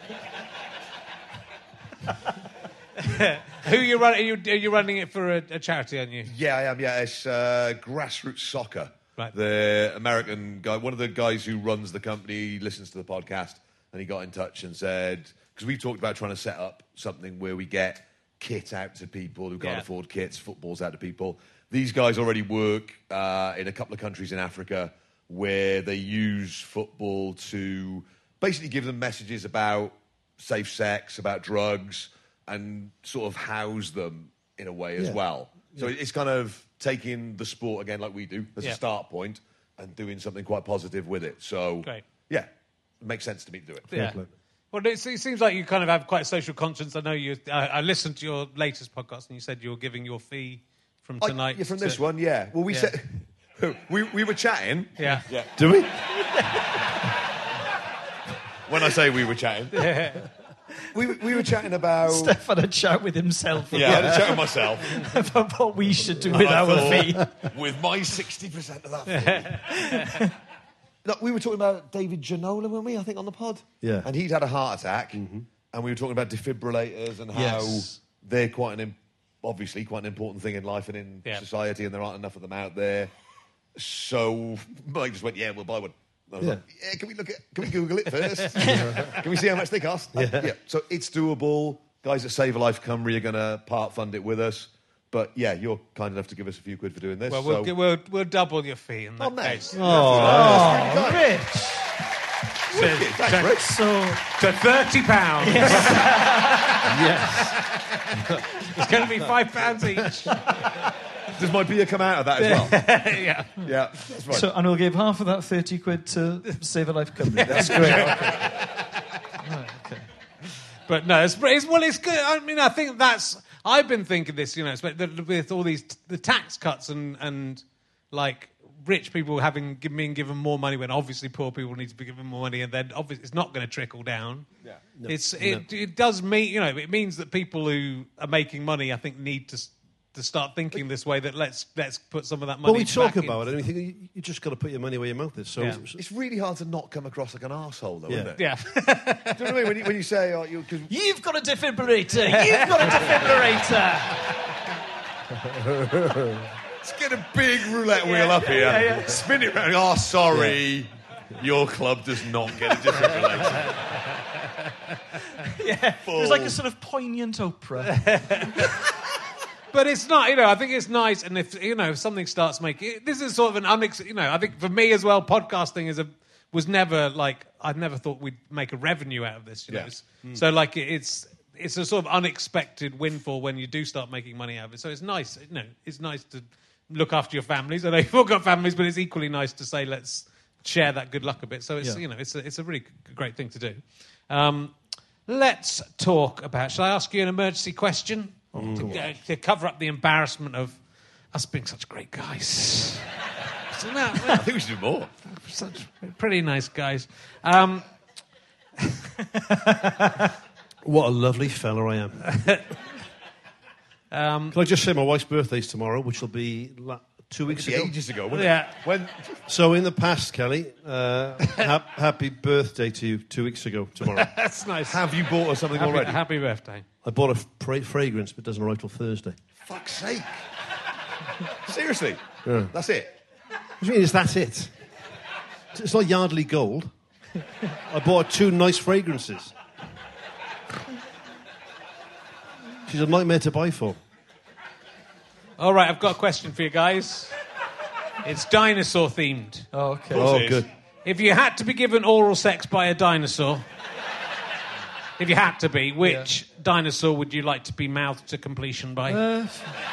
Who are you running? Are you, are you running it for a, a charity? Aren't you? Yeah, I am. Yeah, it's uh, Grassroots Soccer. Right. The American guy, one of the guys who runs the company, listens to the podcast, and he got in touch and said, because we talked about trying to set up something where we get kit out to people who can't Yeah. afford kits, footballs out to people. These guys already work uh, in a couple of countries in Africa where they use football to basically give them messages about safe sex, about drugs, and sort of house them in a way as Yeah. well. So it's kind of taking the sport again, like we do, as Yeah. a start point, and doing something quite positive with it. So, Great. yeah, it makes sense to me to do it. Yeah. play. Well, it, it seems like you kind of have quite a social conscience. I know you. I, I listened to your latest podcast, and you said you were giving your fee from I- tonight. yeah, from to- this one, yeah. Well, we Yeah. said we we were chatting. Yeah. Yeah. Do we? When I say we were chatting, we we were chatting about. Steph had a chat with himself Yeah, I had a chat with myself. about what we should do And with I our thought, fee. with my sixty percent of that fee. Look, we were talking about David Ginola, weren't we? I think on the pod. Yeah. And he'd had a heart attack, and we were talking about defibrillators and how Yes. they're quite an im- obviously quite an important thing in life and in Yeah. society, and there aren't enough of them out there. So Mike just went, "Yeah, we'll buy one." I was Yeah. like, "Yeah, can we look at? Can we Google it first? Can we see how much they cost?" Yeah. So it's doable. Guys at Save a Life Cymru are going to part fund it with us. But yeah, you're kind enough to give us a few quid for doing this. Well, so. we'll, gi- we'll we'll double your fee in that Oh, mate. case. Oh, Rich. Wicked. Thanks, Rich. So, To thirty pounds. Yes. It's going to be five pounds each. does my beer come out of that as well? yeah. Yeah, that's right. So, and we'll give half of that thirty quid to Save a Life Company. That's great. Okay. Right, okay. But no, it's, it's well, it's good. I mean, I think that's. I've been thinking this, you know, with all these the tax cuts and and like rich people having been given more money when obviously poor people need to be given more money, and then obviously it's not going to trickle down. Yeah, no, it's it no. it does mean, you know, it means that people who are making money, I think, need to. To start thinking this way, that let's let's put some of that money. Well, we talk back about in. it, and we think you, you just got to put your money where your mouth is. So yeah. it's, it's really hard to not come across like an arsehole, though, yeah. isn't it? Yeah. Do you know what I mean? When you, when you say, "Oh, you," cause... you've got a defibrillator. You've got a defibrillator. Let's get a big roulette wheel yeah, up here. Yeah, yeah. Spin it round. Oh, sorry, yeah. Your club does not get a defibrillator. yeah, it was like a sort of poignant opera. But it's not, you know, I think it's nice, and if, you know, if something starts making... This is sort of an unex... You know, I think for me as well, podcasting is a was never, like... I never thought we'd make a revenue out of this, you know. Yeah. Mm. So, like, it's it's a sort of unexpected windfall when you do start making money out of it. So it's nice, you know, it's nice to look after your families. I know you've all got families, but it's equally nice to say, let's share that good luck a bit. So it's, yeah. you know, it's a, it's a really great thing to do. Um, let's talk about... Shall I ask you an emergency question? Mm. To, uh, to cover up the embarrassment of us being such great guys. So now, well, I think we should do more. Such pretty nice guys. Um, what a lovely fella I am. um, Can I just say my wife's birthday's tomorrow, which will be la- two weeks ago. Ages ago, wasn't yeah. it? When... So in the past, Kelly, uh, ha- happy birthday to you two weeks ago tomorrow. That's nice. Have you bought her something happy, already? Happy birthday. I bought a fra- fragrance, but it doesn't arrive till Thursday. Fuck's sake. Seriously? Yeah. That's it? What do you mean, is that it? It's not Yardley Gold. I bought her two nice fragrances. She's a nightmare to buy for. All right, I've got a question for you guys. It's dinosaur themed. Oh, okay. Oh, good. If you had to be given oral sex by a dinosaur, if you had to be, which yeah. dinosaur would you like to be mouthed to completion by? Uh,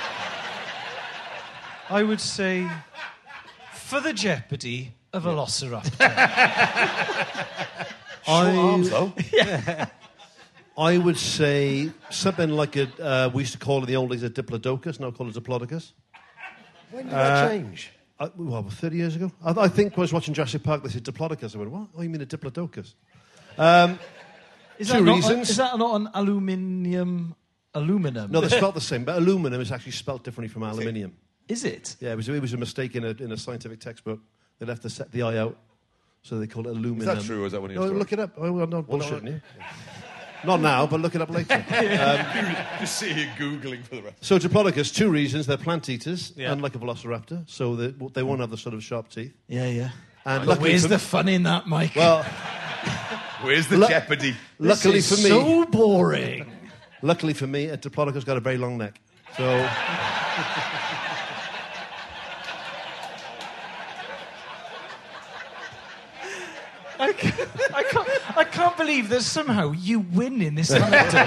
I would say, for the jeopardy, a velociraptor. I, arms, though. Yeah. I would say something like a, uh, we used to call in the old days a diplodocus, now called a diplodocus. When did that uh, change? I, well, thirty years ago. I, I think I was watching Jurassic Park, they said diplodocus. I went, what? Oh, you mean a diplodocus? Um, is two that not reasons. A, is that not an aluminium... Aluminum? No, they're spelt the same, but aluminum is actually spelt differently from aluminium. Is it? Yeah, it was, it was a mistake in a, in a scientific textbook. They left the, set the eye out, so they called it aluminum. Is that true, or is that one of your No, stories? look it up. I'm not Well, bullshitting no, you. Not now, but look it up later. um, Just see you Googling for the rest. so Diplodocus, two reasons. They're plant eaters, Yeah. unlike a velociraptor, so they, they won't have the sort of sharp teeth. Yeah, yeah. And But luckily where's for, the fun in that, Mike? Well, Where's the Lu- jeopardy? luckily this for is me... so boring. Luckily for me, a Diplodocus got a very long neck. So... I can't, I, can't, I can't believe that somehow you win in this anecdote.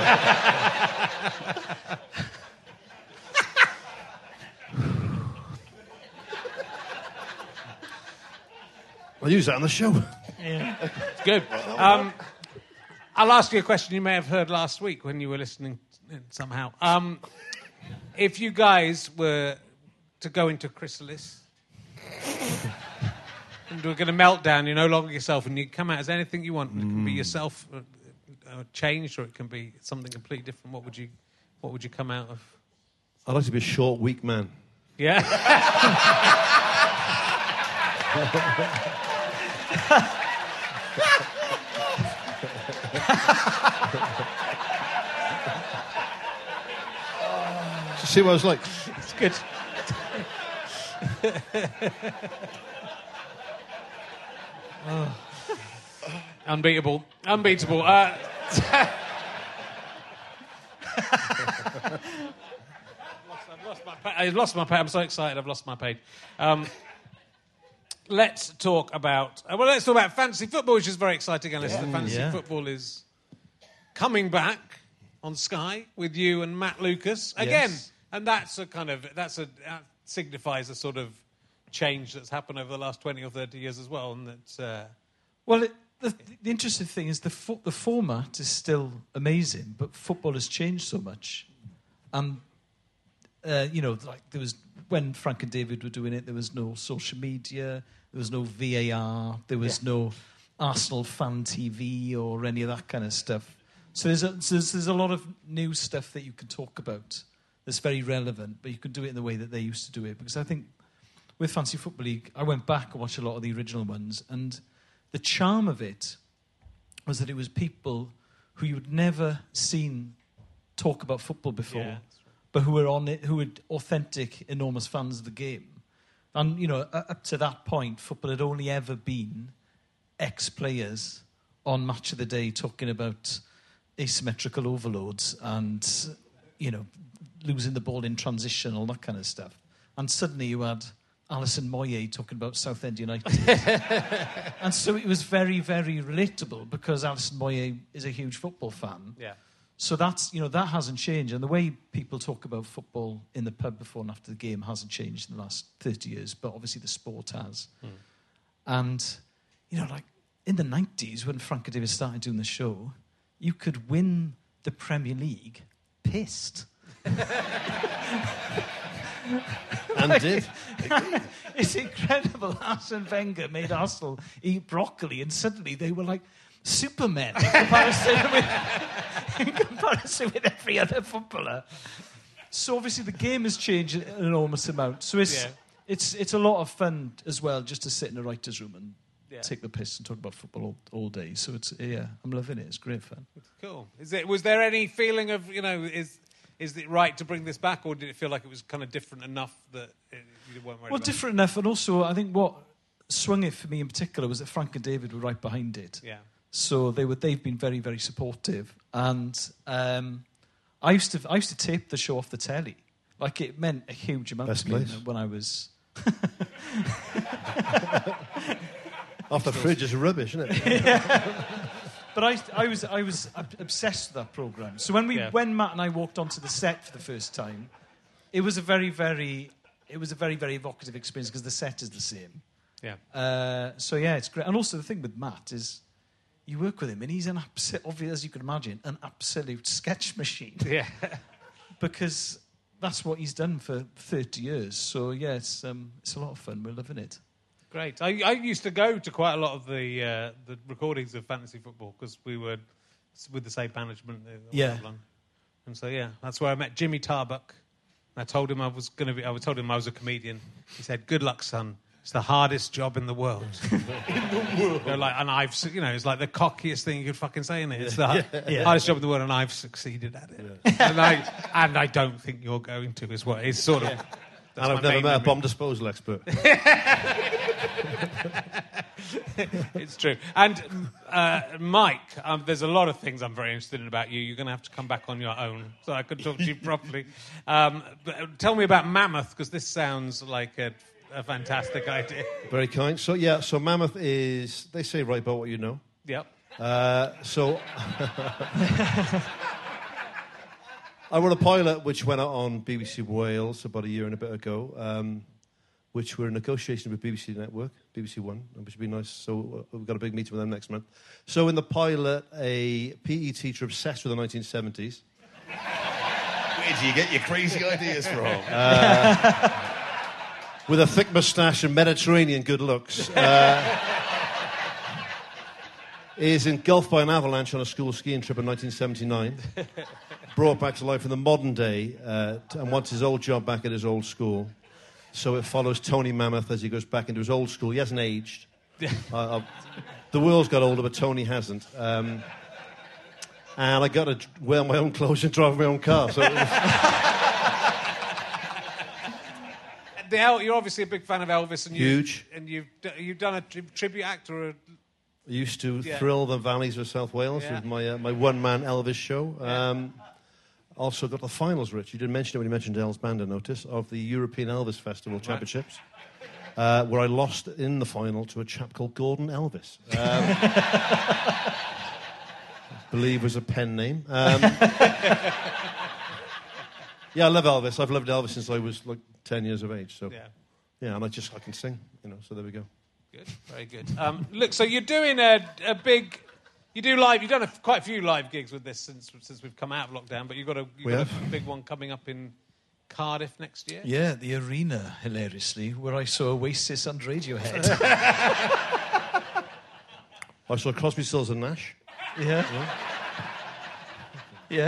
I'll use that on the show. Yeah. It's good. Um, I'll ask you a question you may have heard last week when you were listening somehow. Um, if you guys were to go into Chrysalis and we're going to melt down, you're no longer yourself, and you come out as anything you want. It can be yourself uh, uh, changed, or it can be something completely different. What would you, what would you come out of? I'd like to be a short, weak man. Yeah. To see what I was like. It's good. Oh. Unbeatable. Unbeatable. Uh, I've lost my pa- I've lost my page. I'm so excited. I've lost my page. Um, let's talk about. Uh, well, let's talk about fantasy football, which is very exciting. And yeah. fantasy yeah. football is coming back on Sky with you and Matt Lucas again. Yes. And that's a kind of that's a uh, signifies a sort of change that's happened over the last twenty or thirty years as well. And that, uh... Well, it, the, the interesting thing is the fo- the format is still amazing, but football has changed so much. And, uh, you know, like there was, when Frank and David were doing it, there was no social media, there was no V A R, there was yeah. no Arsenal fan T V or any of that kind of stuff. So there's a, so there's, there's a lot of new stuff that you can talk about that's very relevant, but you can do it in the way that they used to do it. Because I think with Fantasy Football League, I went back and watched a lot of the original ones, and the charm of it was that it was people who you'd never seen talk about football before, yeah, but who were on it, who were authentic, enormous fans of the game. And, you know, up to that point, football had only ever been ex-players on Match of the Day talking about asymmetrical overloads and, you know, losing the ball in transition, all that kind of stuff. And suddenly you had Alison Moyet talking about Southend United. And so it was very, very relatable because Alison Moyet is a huge football fan. Yeah. So that's, you know, that hasn't changed. And the way people talk about football in the pub before and after the game hasn't changed in the last thirty years, but obviously the sport has. Mm. And, you know, like in the nineties when Frank and David started doing the show, you could win the Premier League pissed. And like, did. It's incredible. Arsene Wenger made Arsenal eat broccoli, and suddenly they were like supermen in comparison with, in comparison with every other footballer. So obviously the game has changed an enormous amount. So it's yeah. it's it's a lot of fun as well, just to sit in a writer's room and yeah. take the piss and talk about football all, all day. So it's yeah, I'm loving it. It's great fun. Cool. Is it? Was there any feeling of, you know, is is it right to bring this back, or did it feel like it was kind of different enough that it, you weren't worried Well, about different it? enough, and also I think what swung it for me in particular was that Frank and David were right behind it. Yeah. So they were they've been very, very supportive, and um, I used to I used to tape the show off the telly. Like, it meant a huge amount Best to me place. when I was. Off the fridge is rubbish, isn't it? Yeah. But I, I was I was obsessed with that programme. So when we Yeah. when Matt and I walked onto the set for the first time, it was a very very it was a very very evocative experience because the set is the same. Yeah. Uh, so yeah, it's great. And also the thing with Matt is, you work with him and he's an absolute, obvious as you can imagine, an absolute sketch machine. Yeah. Because that's what he's done for thirty years. So yeah, it's um, it's a lot of fun. We're loving it. Great. I, I used to go to quite a lot of the uh, the recordings of fantasy football because we were with the same management. Yeah. Long. And so yeah, that's where I met Jimmy Tarbuck. I told him I was going to be. I told him I was a comedian. He said, "Good luck, son. It's the hardest job in the world." in the world. You know, like, and I've, you know, it's like the cockiest thing you could fucking say in it. It's the Yeah. Yeah. hardest job in the world, and I've succeeded at it. Yeah. and I and I don't think you're going to. Is what it's sort of. Yeah. That's And I've my never main met a memory. bomb disposal expert. It's true. And uh, Mike, um, there's a lot of things I'm very interested in about you. You're going to have to come back on your own so I can talk to you properly. Um, but tell me about Mammoth, because this sounds like a, a fantastic idea. Very kind. So, yeah, so Mammoth is, they say write about what you know. Yep. Uh, so, I wrote a pilot which went out on B B C Wales about a year and a bit ago, um, which we're in negotiation with B B C Network, B B C One, which would be nice. So uh, we've got a big meeting with them next month. So in the pilot, a P E teacher obsessed with the nineteen seventies. Where do you get your crazy ideas from? Uh, with a thick moustache and Mediterranean good looks. Uh, is engulfed by an avalanche on a school skiing trip in nineteen seventy-nine. Brought back to life in the modern day uh, and wants his old job back at his old school. So it follows Tony Mammoth as he goes back into his old school. He hasn't aged. uh, uh, the world's got older, but Tony hasn't. Um, and I got to wear my own clothes and drive my own car. So it was... The El- you're obviously a big fan of Elvis. And Huge. You've, and you've, d- you've done a tri- tribute act or a... I used to Yeah. thrill the valleys of South Wales Yeah. with my uh, my one-man Elvis show. Um, also got the finals, Rich. You didn't mention it when you mentioned Els Band, I notice, of the European Elvis Festival Championships, uh, where I lost in the final to a chap called Gordon Elvis. Um, I believe was a pen name. Um, Yeah, I love Elvis. I've loved Elvis since I was like ten years of age. So Yeah. yeah, and I just I can sing, you know. So there we go. Good, very good. Um, look, so you're doing a, a big. You do live. You've done a, quite a few live gigs with this since since we've come out of lockdown. But you've got a, you've We got have. a big one coming up in Cardiff next year. Yeah, the arena, hilariously, where I saw Oasis and Radiohead. I saw Crosby, Stills and Nash. Yeah. Yeah.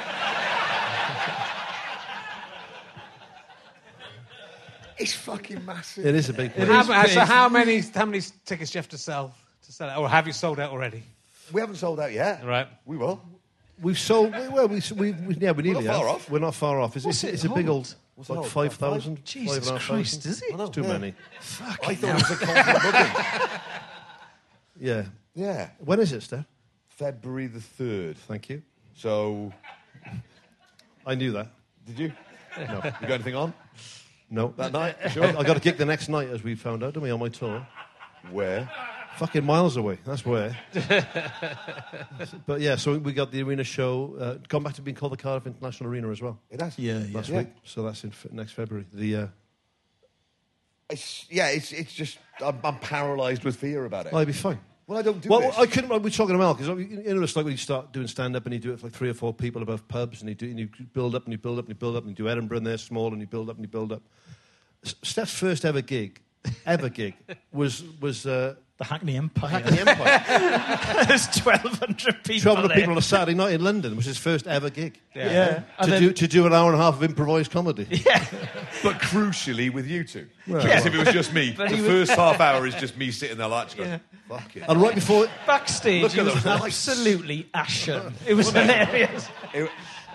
It's fucking massive. It is a big place. How, so how many how many tickets do you have to sell to sell it, or have you sold out already? We haven't sold out yet. Right. We will. We've sold. Well, we, we, we yeah, we We're nearly not far have. off. We're not far off. It's, What's it's, it it's a big hold? old, What's it like hold? five thousand. Jesus Christ, is it? It's too yeah. many. I thought it was a confident booking. Yeah. Yeah. When is it, Steph? February the third. Thank you. So, I knew that. did you? No. You got anything on? No. That night? I, Sure. I got a gig the next night, as we found out, didn't we, on my tour? Where? Fucking miles away. That's where. But yeah, so we got the arena show. Uh, gone back to being called the Cardiff International Arena as well. It has. Yeah, yeah. Last Yeah. week. So that's in f- next February. The uh, It's, yeah, it's it's just I'm, I'm paralysed with fear about it. I'll be fine. well, I don't do Well, this. I couldn't. We're talking about because you know it's like when you start doing stand up and you do it for like three or four people above pubs and you do and you build up and you build up and you build up and you do Edinburgh and they're small and you build up and you build up. S- Steph's first ever gig, ever gig, was was uh, The Hackney Empire. Hackney Empire. There's twelve hundred people Twelve hundred there. people on a Saturday night in London was his first ever gig. Yeah. Yeah. And To then- do to do an hour and a half of improvised comedy. But crucially with you two. Well, Because if it was just me, But the he was- first half hour is just me sitting there like, going, Yeah. fuck it. And right before Backstage, Look he at was those lights. absolutely ashen. It was hilarious. It-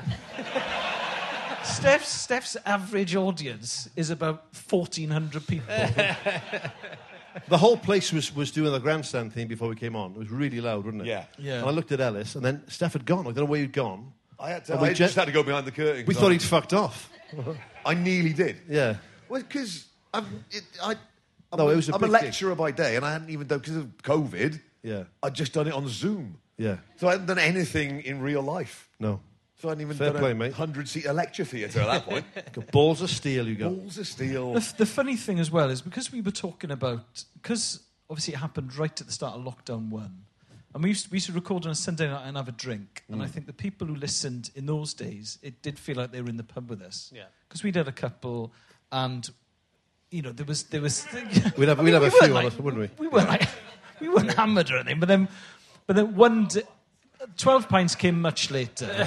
Steph's, Steph's average audience is about fourteen hundred people. the whole place was, was doing the grandstand thing before we came on. It was really loud, wasn't it? Yeah. Yeah. And I looked at Ellis, and then Steph had gone. I don't know where he'd gone. I, had to, And we I gen- just had to go behind the curtain. We 'cause thought I- he'd fucked off. I nearly did. Yeah. Well, because I'm, it, I, I'm, No, a, it was a I'm a big lecturer by day, and I hadn't even done, because of COVID, Yeah. I'd just done it on Zoom. Yeah. So I hadn't done anything in real life. No. So I hadn't even Fair done play, a mate. hundred-seater lecture theatre at that point. Got balls of steel, you got. Balls of steel. The, the funny thing as well is because we were talking about, because obviously it happened right at the start of lockdown one, and we used, to, we used to record on a Sunday night and have a drink, and I think the people who listened in those days, it did feel like they were in the pub with us. Yeah. Because we'd had a couple, and, you know, there was... There was We'd have, I we'd mean, have we a few weren't on like- us, wouldn't we? We weren't like... We weren't hammered or anything, but then, but then one... D- twelve pints came much later. Um,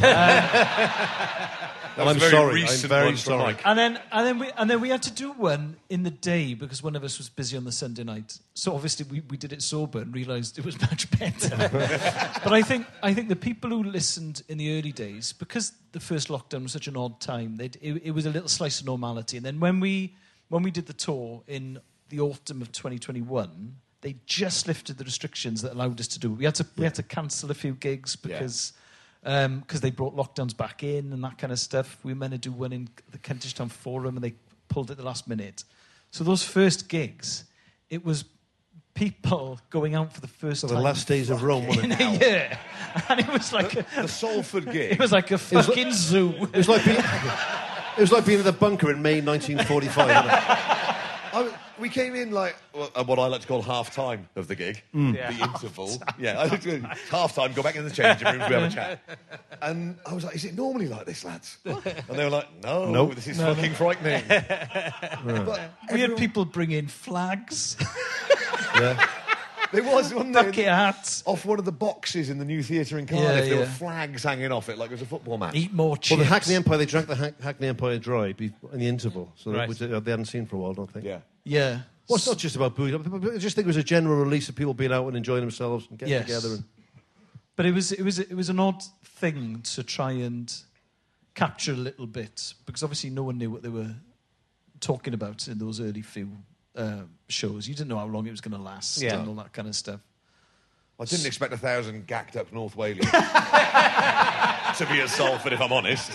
And was I'm a very sorry. I'm recent very one from sorry. Mike. And then, and then we, and then we had to do one in the day because one of us was busy on the Sunday night. So obviously we, we did it sober and realised it was much better. But I think, I think the people who listened in the early days, because the first lockdown was such an odd time, they'd- it, it was a little slice of normality. And then when we, when we did the tour in the autumn of twenty twenty-one, they just lifted the restrictions that allowed us to do it. We had to, we had to cancel a few gigs because. Because um, they brought lockdowns back in and that kind of stuff. We were meant to do one in the Kentish Town Forum and they pulled it at the last minute. So those first gigs, it was people going out for the first So time the last days of Rome, wasn't in it? a year. And it was like a, The Salford gig. it was like a was fucking like- zoo. It was like being, it was like being in the bunker in May nineteen forty-five. Wasn't it? I, we came in like well, uh, what I like to call half time of the gig, Mm. Yeah. the interval. Yeah, I think it's half time. Go back in the changing rooms, we have a chat. And I was like, "Is it normally like this, lads?" And they were like, "No, Nope. this is fucking frightening." But We had people bring in flags, Yeah. there was one bucket day hats, off one of the boxes in the new theatre in Cardiff. Yeah, there were yeah. flags hanging off it like it was a football match. eat more chips. Well, the Hackney Empire, they drank the Hack- Hackney Empire dry be- in the interval. So Right. that was, uh, they hadn't seen for a while, don't think. Yeah. Yeah. Well, it's not just about booze. I just think it was a general release of people being out and enjoying themselves and getting Yes. together. And But it was it was it was an odd thing to try and capture a little bit because obviously no one knew what they were talking about in those early few uh, shows. You didn't know how long it was going to last Yeah. and all that kind of stuff. I didn't expect a thousand gacked up North Wales to be at Salford, if I'm honest.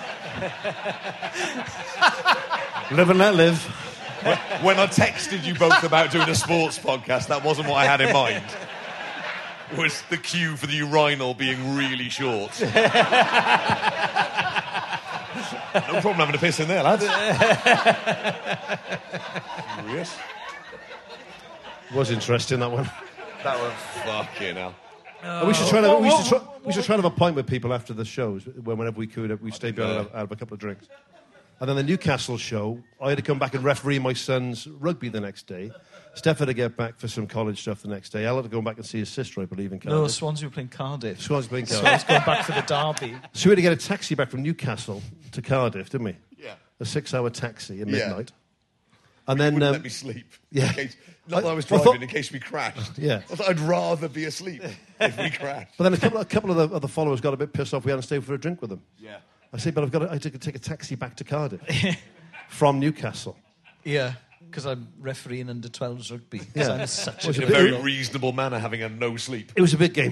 live and let live. When I texted you both about doing a sports podcast, that wasn't what I had in mind. It was the queue for the urinal being really short. No problem having a piss in there, lads. Yes. Was interesting, that one. That was fucking hell. Oh, we should try to we should try, we should try to have a pint with people after the shows. When whenever we could, we stay behind and have, have a couple of drinks. And then the Newcastle show, I had to come back and referee my son's rugby the next day. Steph had to get back for some college stuff the next day. I had to go back and see his sister, I believe, in Cardiff. No, Swansea were playing Cardiff. Swansea playing Cardiff. So I was going back for the derby. So we had to get a taxi back from Newcastle to Cardiff, didn't we? Yeah. A six-hour taxi at midnight. Yeah. And then wouldn't um, let me sleep. Yeah. In case, not that I was I driving, thought- in case we crashed. Yeah. I thought I'd rather be asleep if we crashed. But then a couple, a couple of, the, of the followers got a bit pissed off. We hadn't stayed for a drink with them. Yeah. I said, but I've got to, I had to take a taxi back to Cardiff from Newcastle. Yeah, because I'm refereeing under twelves rugby. 'Cause Yeah. I'm such Was a it In a bit- very reasonable manner, having a no sleep. It was a big game.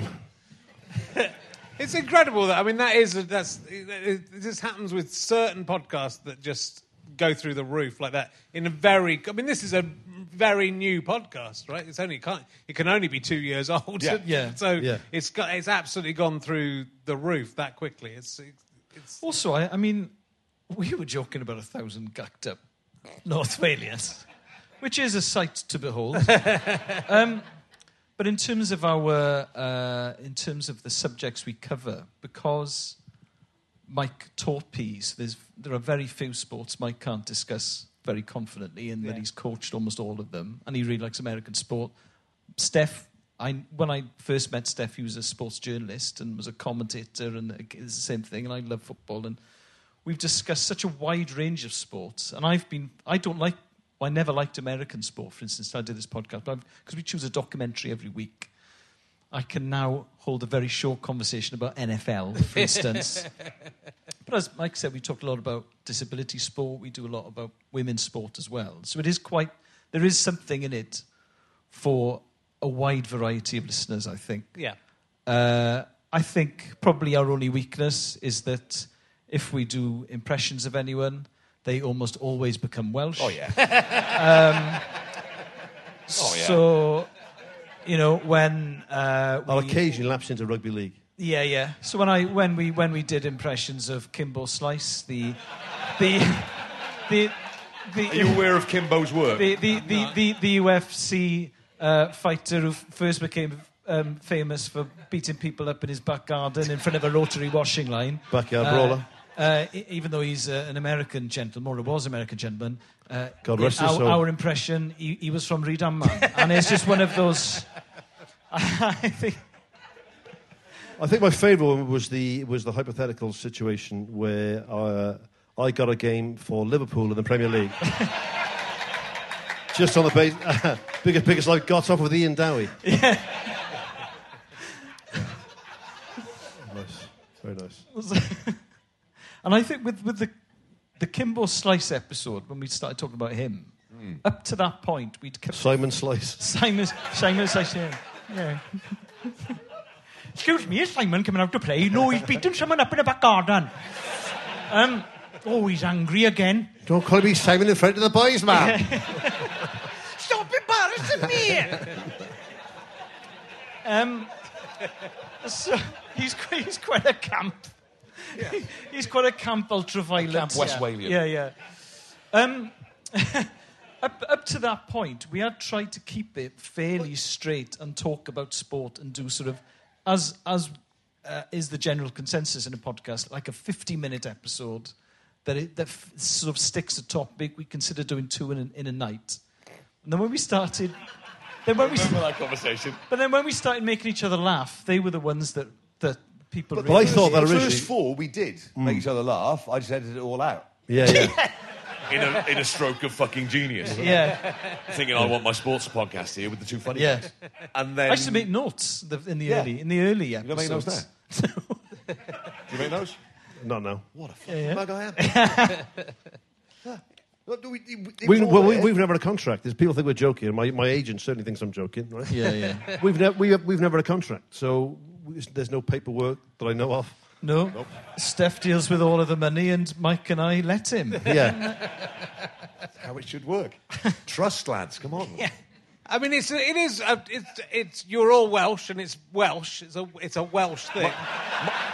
It's incredible that I mean that is that's it, it just happens with certain podcasts that just go through the roof like that in a very I mean this is a very new podcast, right? It's only can't, it can only be two years old. Yeah. Yeah. So Yeah. it's got it's absolutely gone through the roof that quickly. It's it's Also, I, I mean, we were joking about a thousand gacked up North Walians, which is a sight to behold. um, but in terms of our, uh, in terms of the subjects we cover, because Mike taught P's, there's there are very few sports Mike can't discuss very confidently, in that Yeah. he's coached almost all of them, and he really likes American sport. Steph, I when I first met Steph, he was a sports journalist and was a commentator, and it's the same thing. And I love football, and we've discussed such a wide range of sports. And I've been, I don't like, I never liked American sport, for instance. I did this podcast, but because we choose a documentary every week, I can now hold a very short conversation about N F L, for instance. But as Mike said, we talked a lot about disability sport. We do a lot about women's sport as well. So it is quite, there is something in it for a wide variety of listeners, I think. yeah. Uh, I think probably our only weakness is that if we do impressions of anyone, they almost always become Welsh. Oh, yeah. Um, Oh, yeah. So, you know, when uh, I'll we, occasionally lapse into rugby league. yeah, yeah. So when I when we when we did impressions of Kimbo Slice, the the the the Are you aware of Kimbo's work? the the the, the, the U F C uh, fighter who first became um, famous for beating people up in his back garden in front of a rotary washing line. Backyard Uh, brawler. Uh, e- even though he's uh, an American gentleman, or was an American gentleman, uh, God rest his our, soul. our impression, he, he was from Rhydyman. And it's just one of those... I think... I think my favourite one was the was the hypothetical situation where uh, I got a game for Liverpool in the Premier League. Just on the base, uh, biggest biggest I got off with Ian Dowie. Yeah. Nice, very nice. And I think with, with the the Kimbo Slice episode, when we started talking about him, Mm. up to that point, we'd kept... Simon Slice. Simon, Simon Slice, yeah. yeah. Excuse me, is Simon coming out to play? No, he's beaten someone up in the back garden. Um, oh, he's angry again. Don't call me Simon in front of the boys, man. Stop embarrassing me! um, so he's quite, he's quite a camp. He's quite a camp ultra-violent. Camp West yeah. Walian. Yeah, yeah. Um, up, up to that point, we had tried to keep it fairly straight and talk about sport and do sort of, as as uh, is the general consensus in a podcast, like a fifty-minute episode that it, that f- sort of sticks a topic. We consider doing two in a, in a night. And then when we started... Then when we Remember that conversation? But then when we started making each other laugh, they were the ones that, that people But really... I thought that The originally... first four we did make each other laugh. I just edited it all out. Yeah, yeah. In a, in a stroke of fucking genius. Yeah. Thinking I want my sports podcast here with the two funny Yeah. guys. And then... I used to make notes the, in the Yeah. early in the early You don't make those episodes. now? Do you make those? Not now. What a fucking Yeah, yeah. mug I am. Yeah. What do we, it- it We, was all well, we, there. we've never had a contract. There's people think we're joking. My, my agent certainly thinks I'm joking. Right? Yeah, yeah. We've, ne- we have, we've never had a contract, so we, there's no paperwork that I know of. No. Steph deals with all of the money, and Mike and I let him. Yeah. That's how it should work. Trust, lads. Come on. Yeah. I mean, it's it is uh, it's it's you're all Welsh and it's Welsh. It's a it's a Welsh thing.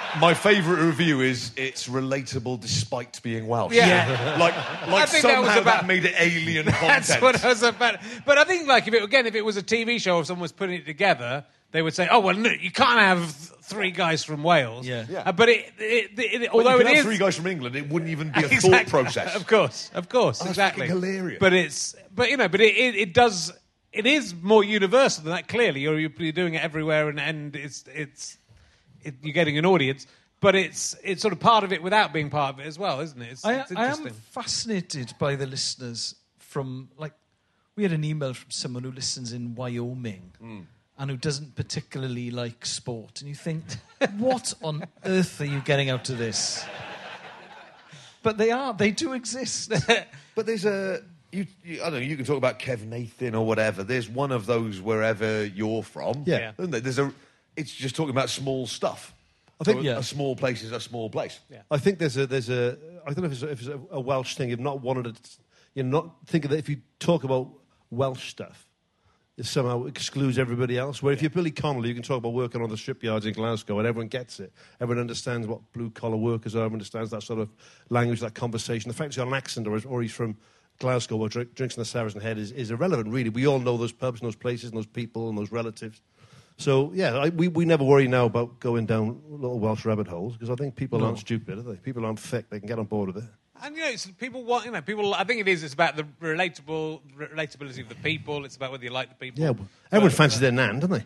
My favourite review is it's relatable despite being Welsh. Yeah. like, I like think that somehow was that, about- made it alien content. That's what I was about. But I think, like, if it, again, if it was a T V show or someone was putting it together, they would say, "Oh well, no, you can't have th- three guys from Wales." Yeah. Yeah. Uh, but it, it, it, it Well, although you could it have is three guys from England, it wouldn't even be a Exactly. thought process. Of course, of course, Oh, that's exactly. fucking hilarious. But it's, but you know, but it, it, it does. It is more universal than that. Clearly, you're, you're doing it everywhere, and, and it's it's it, you're getting an audience. But it's it's sort of part of it without being part of it as well, isn't it? It's, I, it's I interesting. am fascinated by the listeners from, like, we had an email from someone who listens in Wyoming Mm. and who doesn't particularly like sport. And you think, what on earth are you getting out of this? But they are, they do exist. But there's a... You, you, I don't know, you can talk about Kev Nathan or whatever. There's one of those wherever you're from. Yeah. Isn't there? There's a, it's just talking about small stuff. I think- So a, yeah. a small place is a small place. Yeah. I think there's a there's a I don't know if it's a, if it's a, a Welsh thing. You've not wanted to, you're not thinking that if you talk about Welsh stuff, it somehow excludes everybody else. Where if you're Billy Connolly, you can talk about working on the shipyards in Glasgow, and everyone gets it. Everyone understands what blue collar workers are. Everyone understands that sort of language, that conversation. The fact he's got an accent or, or he's from Glasgow or drink, drinks in the Saracen Head is, is irrelevant. Really, we all know those pubs and those places and those people and those relatives. So, yeah, I, we, we never worry now about going down little Welsh rabbit holes because I think people No. aren't stupid, are they? People aren't thick. They can get on board with it. And you know, it's, people want you know people. I think it is. It's about the relatable relatability of the people. It's about whether you like the people. Yeah, well, everyone fancies their nan, don't they?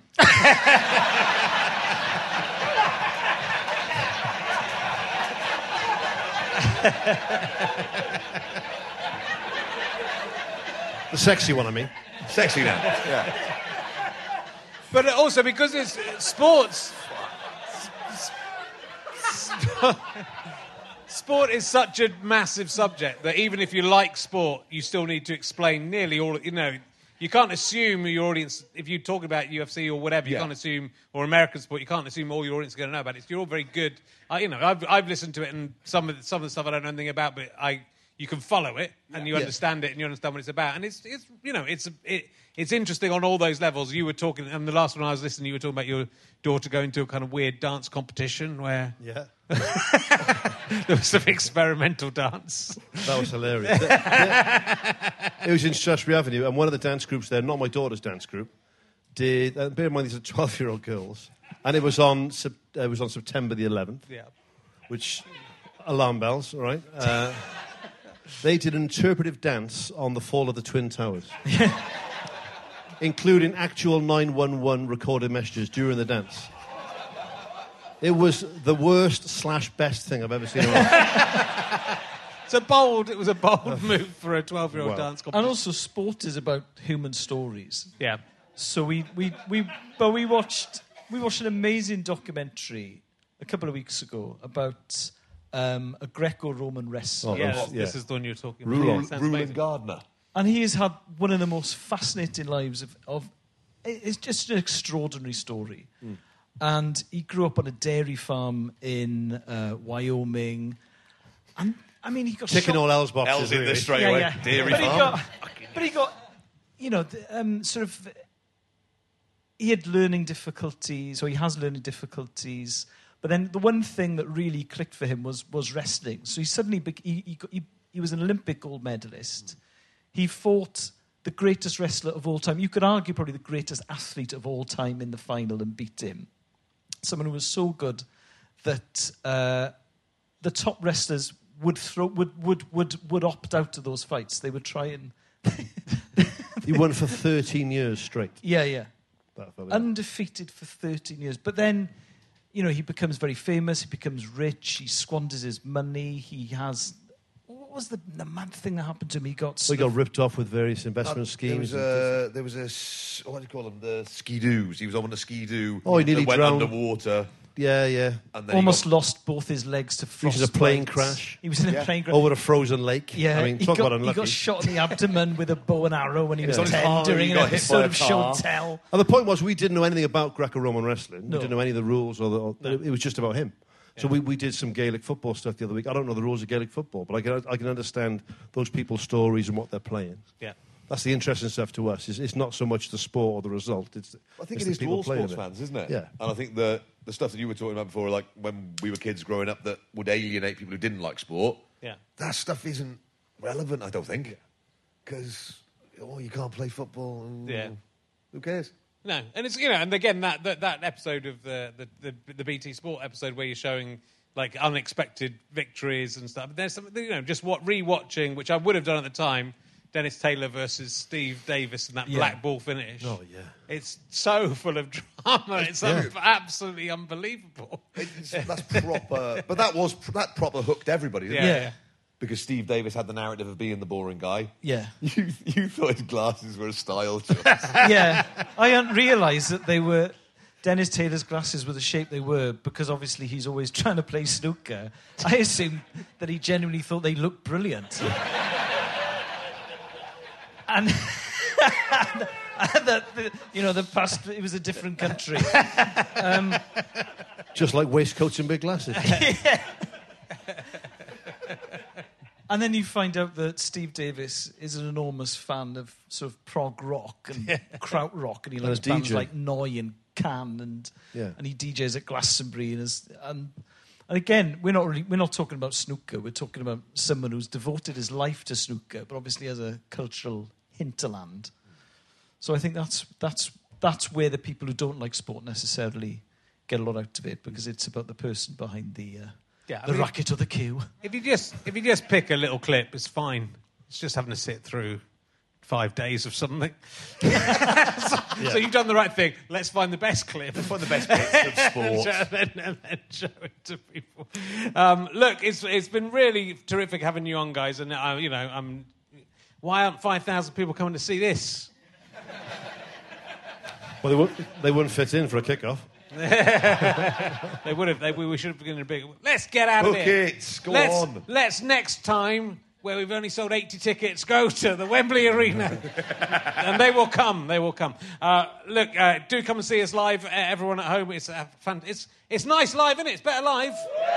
The sexy one, I mean. Sexy nan, yeah. But also because it's sports. Sport is such a massive subject that even if you like sport, you still need to explain nearly all. You know, you can't assume your audience, if you're talking about U F C or whatever, you Yeah. can't assume, or American sport, you can't assume all your audience are going to know about it. You're all very good. I, you know, I've, I've listened to it, and some of the, some of the stuff I don't know anything about, but I you can follow it and you Yeah. understand it and you understand what it's about, and it's it's you know it's it, it's interesting on all those levels. You were talking, and the last one I was listening, you were talking about your daughter going to a kind of weird dance competition where Yeah. there was some experimental dance. That was hilarious. Yeah. It was in Shaftesbury Avenue, and one of the dance groups there, not my daughter's dance group, did. Uh, bear in mind, these are twelve-year-old girls, and it was on. Sep- uh, it was on September the eleventh. Yeah. Which alarm bells, all right? Uh, they did an interpretive dance on the fall of the Twin Towers, including actual nine one one recorded messages during the dance. It was the worst slash best thing I've ever seen in my life. It's a bold. It was a bold move for a twelve-year-old Well. dance competition. And also, sport is about human stories. Yeah. So we, we, we, but we watched we watched an amazing documentary a couple of weeks ago about um, a Greco-Roman wrestler. Oh, yeah, that's- this yeah. is the one you're talking Rulon. about. Yeah, sounds Rulon amazing. Gardner. And he has had one of the most fascinating lives of... of it's just an extraordinary story. Mm. And he grew up on a dairy farm in uh, Wyoming. And, I mean, he got Ticking shot... all L's boxes. L's in really. this straight Yeah, away. yeah. Dairy but he farm. got, but he got, you know, the, um, sort of... He had learning difficulties, or he has learning difficulties. But then the one thing that really clicked for him was was wrestling. So he suddenly bec- he, he, got- he, he was an Olympic gold medalist. He fought the greatest wrestler of all time. You could argue probably the greatest athlete of all time in the final and beat him. Someone who was so good that uh, the top wrestlers would throw would would would would opt out of those fights. They would try and He won for thirteen years straight. yeah yeah. That fella. Undefeated for thirteen years. But then, you know, he becomes very famous, he becomes rich, he squanders his money, he has... What was the, the mad thing that happened to him? He got... So he got ripped off with various investment Uh, schemes. There was a, there was a s- what do you call them? The ski-doos. He was on a ski-doo. Oh, he nearly that went drowned. underwater. Yeah, yeah. And then almost he got, lost both his legs to He frost. was in a plane bites. crash. He was in a Yeah. plane crash. Over a frozen lake. Yeah, I mean, he, talk got, about he unlucky. got shot in the abdomen with a bow and arrow when he was Yeah. ten during He an got hit episode by a of Show car. and Tell. And the point was, we didn't know anything about Greco-Roman wrestling. No. We didn't know any of the rules, or, the, or it was just about him. So we, we did some Gaelic football stuff the other week. I don't know the rules of Gaelic football, but I can I can understand those people's stories and what they're playing. Yeah. that's the interesting stuff to us. It's, it's not so much the sport or the result. It's I think it's it the is to people all playing sports it. fans, isn't it? Yeah. And I think the the stuff that you were talking about before, like when we were kids growing up, that would alienate people who didn't like sport. Yeah. That stuff isn't relevant, I don't think, because oh, you can't play football. Yeah. Who cares? No, and it's you know, and again that that, that episode of the, the the the B T Sport episode where you're showing like unexpected victories and stuff. There's some, you know, just what rewatching, which I would have done at the time. Dennis Taylor versus Steve Davis and that Yeah. black ball finish. Oh, yeah. It's so full of drama. It's Yeah. un- absolutely unbelievable. It's, that's proper, but that was that proper hooked everybody, didn't Yeah. it? Yeah. Because Steve Davis had the narrative of being the boring guy. Yeah. You you thought his glasses were a style choice. Yeah. I hadn't realised that they were... Dennis Taylor's glasses were the shape they were because obviously he's always trying to play snooker. I assumed that he genuinely thought they looked brilliant. and... and that, the, you know, the past, it was a different country. Um, Just like waistcoats and big glasses. yeah. And then you find out that Steve Davis is an enormous fan of sort of prog rock and krautrock, and he And likes a bands D J. like Noy and Can, and Yeah. and he D Js at Glastonbury, and, is, and and again, we're not really, we're not talking about snooker. We're talking about someone who's devoted his life to snooker, but obviously has a cultural hinterland. So I think that's that's that's where the people who don't like sport necessarily get a lot out of it, because it's about the person behind the uh, Yeah, I the mean- racket or the cue. If you just if you just pick a little clip, it's fine. It's just having to sit through five days of something. so, so you've done the right thing. Let's find the best clip. Find the best bits of sport. and, then, and then show it to people. Um, look, it's it's been really terrific having you on, guys. And uh, you know, um, why aren't five thousand people coming to see this? Well, they, won't, they wouldn't fit in for a kickoff. They would have. They, we should have begun a big. Let's get out of Book here. it. Go let's, on. Let's next time, where we've only sold eighty tickets, go to the Wembley Arena, and they will come. They will come. Uh, look, uh, do come and see us live. Uh, everyone at home, it's uh, fun. It's it's nice live, isn't it? It's better live.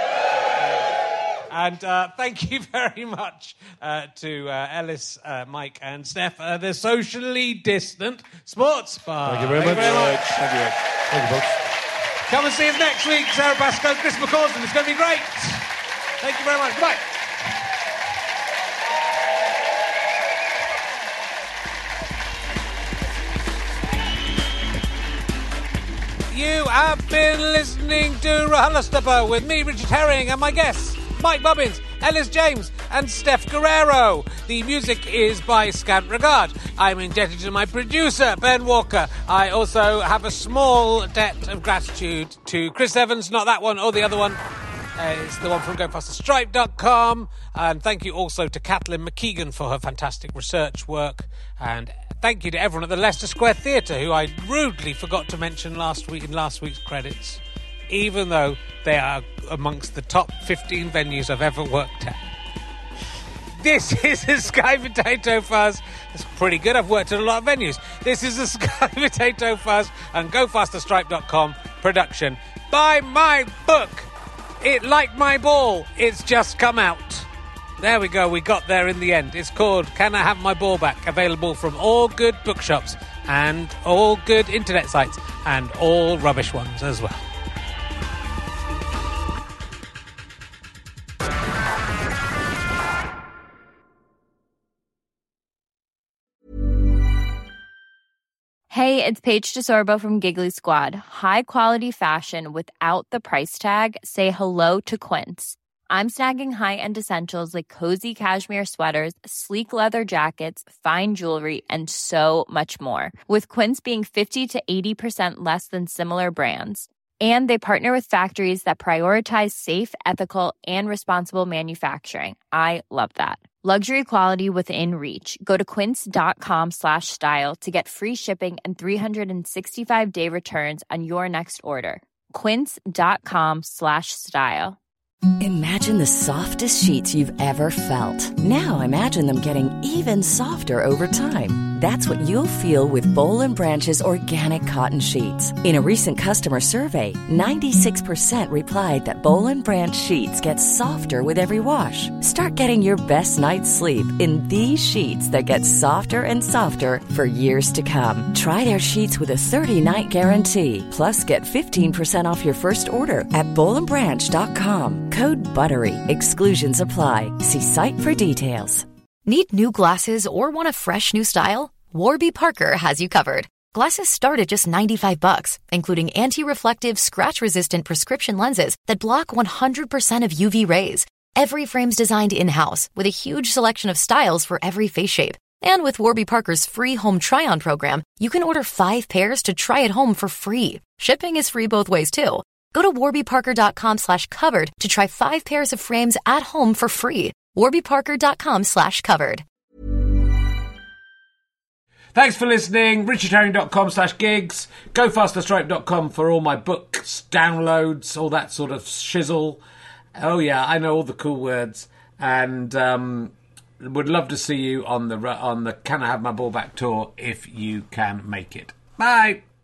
And uh, thank you very much uh, to uh, Ellis, uh, Mike, and Steph, uh, the socially distant sports bar. Thank you very much. Thank you. Thank you, folks. Come and see us next week. Sarah Pascoe, Chris McCausland. It's going to be great. Thank you very much. Bye. You have been listening to RHLSTP with me, Richard Herring, and my guests, Mike Bobbins, Ellis James, and Steph Guerrero. The music is by Scant Regard. I'm indebted to my producer, Ben Walker. I also have a small debt of gratitude to Chris Evans, not that one, or the other one. Uh, it's the one from go faster stripe dot com. And thank you also to Kathleen McKeegan for her fantastic research work. And thank you to everyone at the Leicester Square Theatre, who I rudely forgot to mention last week in last week's credits, even though they are amongst the top fifteen venues I've ever worked at. This is a Sky Potato Fuzz. It's pretty good. I've worked at a lot of venues. This is a Sky Potato Fuzz and go faster stripe dot com production. Buy my book. It Like My Ball. It's just come out. There we go. We got there in the end. It's called Can I Have My Ball Back? Available from all good bookshops and all good internet sites and all rubbish ones as well. Hey, it's Paige DeSorbo from Giggly Squad. High quality fashion without the price tag. Say hello to Quince. I'm snagging high-end essentials like cozy cashmere sweaters, sleek leather jackets, fine jewelry, and so much more. With Quince being fifty to eighty percent less than similar brands. And they partner with factories that prioritize safe, ethical, and responsible manufacturing. I love that. Luxury quality within reach. Go to quince.com slash style to get free shipping and three sixty-five day returns on your next order. Quince.com slash style. Imagine the softest sheets you've ever felt. Now imagine them getting even softer over time. That's what you'll feel with Boll and Branch's organic cotton sheets. In a recent customer survey, ninety-six percent replied that Boll and Branch sheets get softer with every wash. Start getting your best night's sleep in these sheets that get softer and softer for years to come. Try their sheets with a thirty-night guarantee. Plus, get fifteen percent off your first order at boll and branch dot com. Code BUTTERY. Exclusions apply. See site for details. Need new glasses or want a fresh new style? Warby Parker has you covered. Glasses start at just ninety-five bucks, including anti-reflective, scratch-resistant prescription lenses that block one hundred percent of U V rays. Every frame's designed in-house with a huge selection of styles for every face shape. And with Warby Parker's free home try-on program, you can order five pairs to try at home for free. Shipping is free both ways, too. Go to warby parker dot com slash covered to try five pairs of frames at home for free. warby parker dot com slash covered. Thanks for listening. richard herring dot com slash gigs. go faster stripe dot com for all my books, downloads, all that sort of shizzle. Oh, yeah, I know all the cool words. And um, would love to see you on the on the Can I Have My Ball Back tour if you can make it. Bye.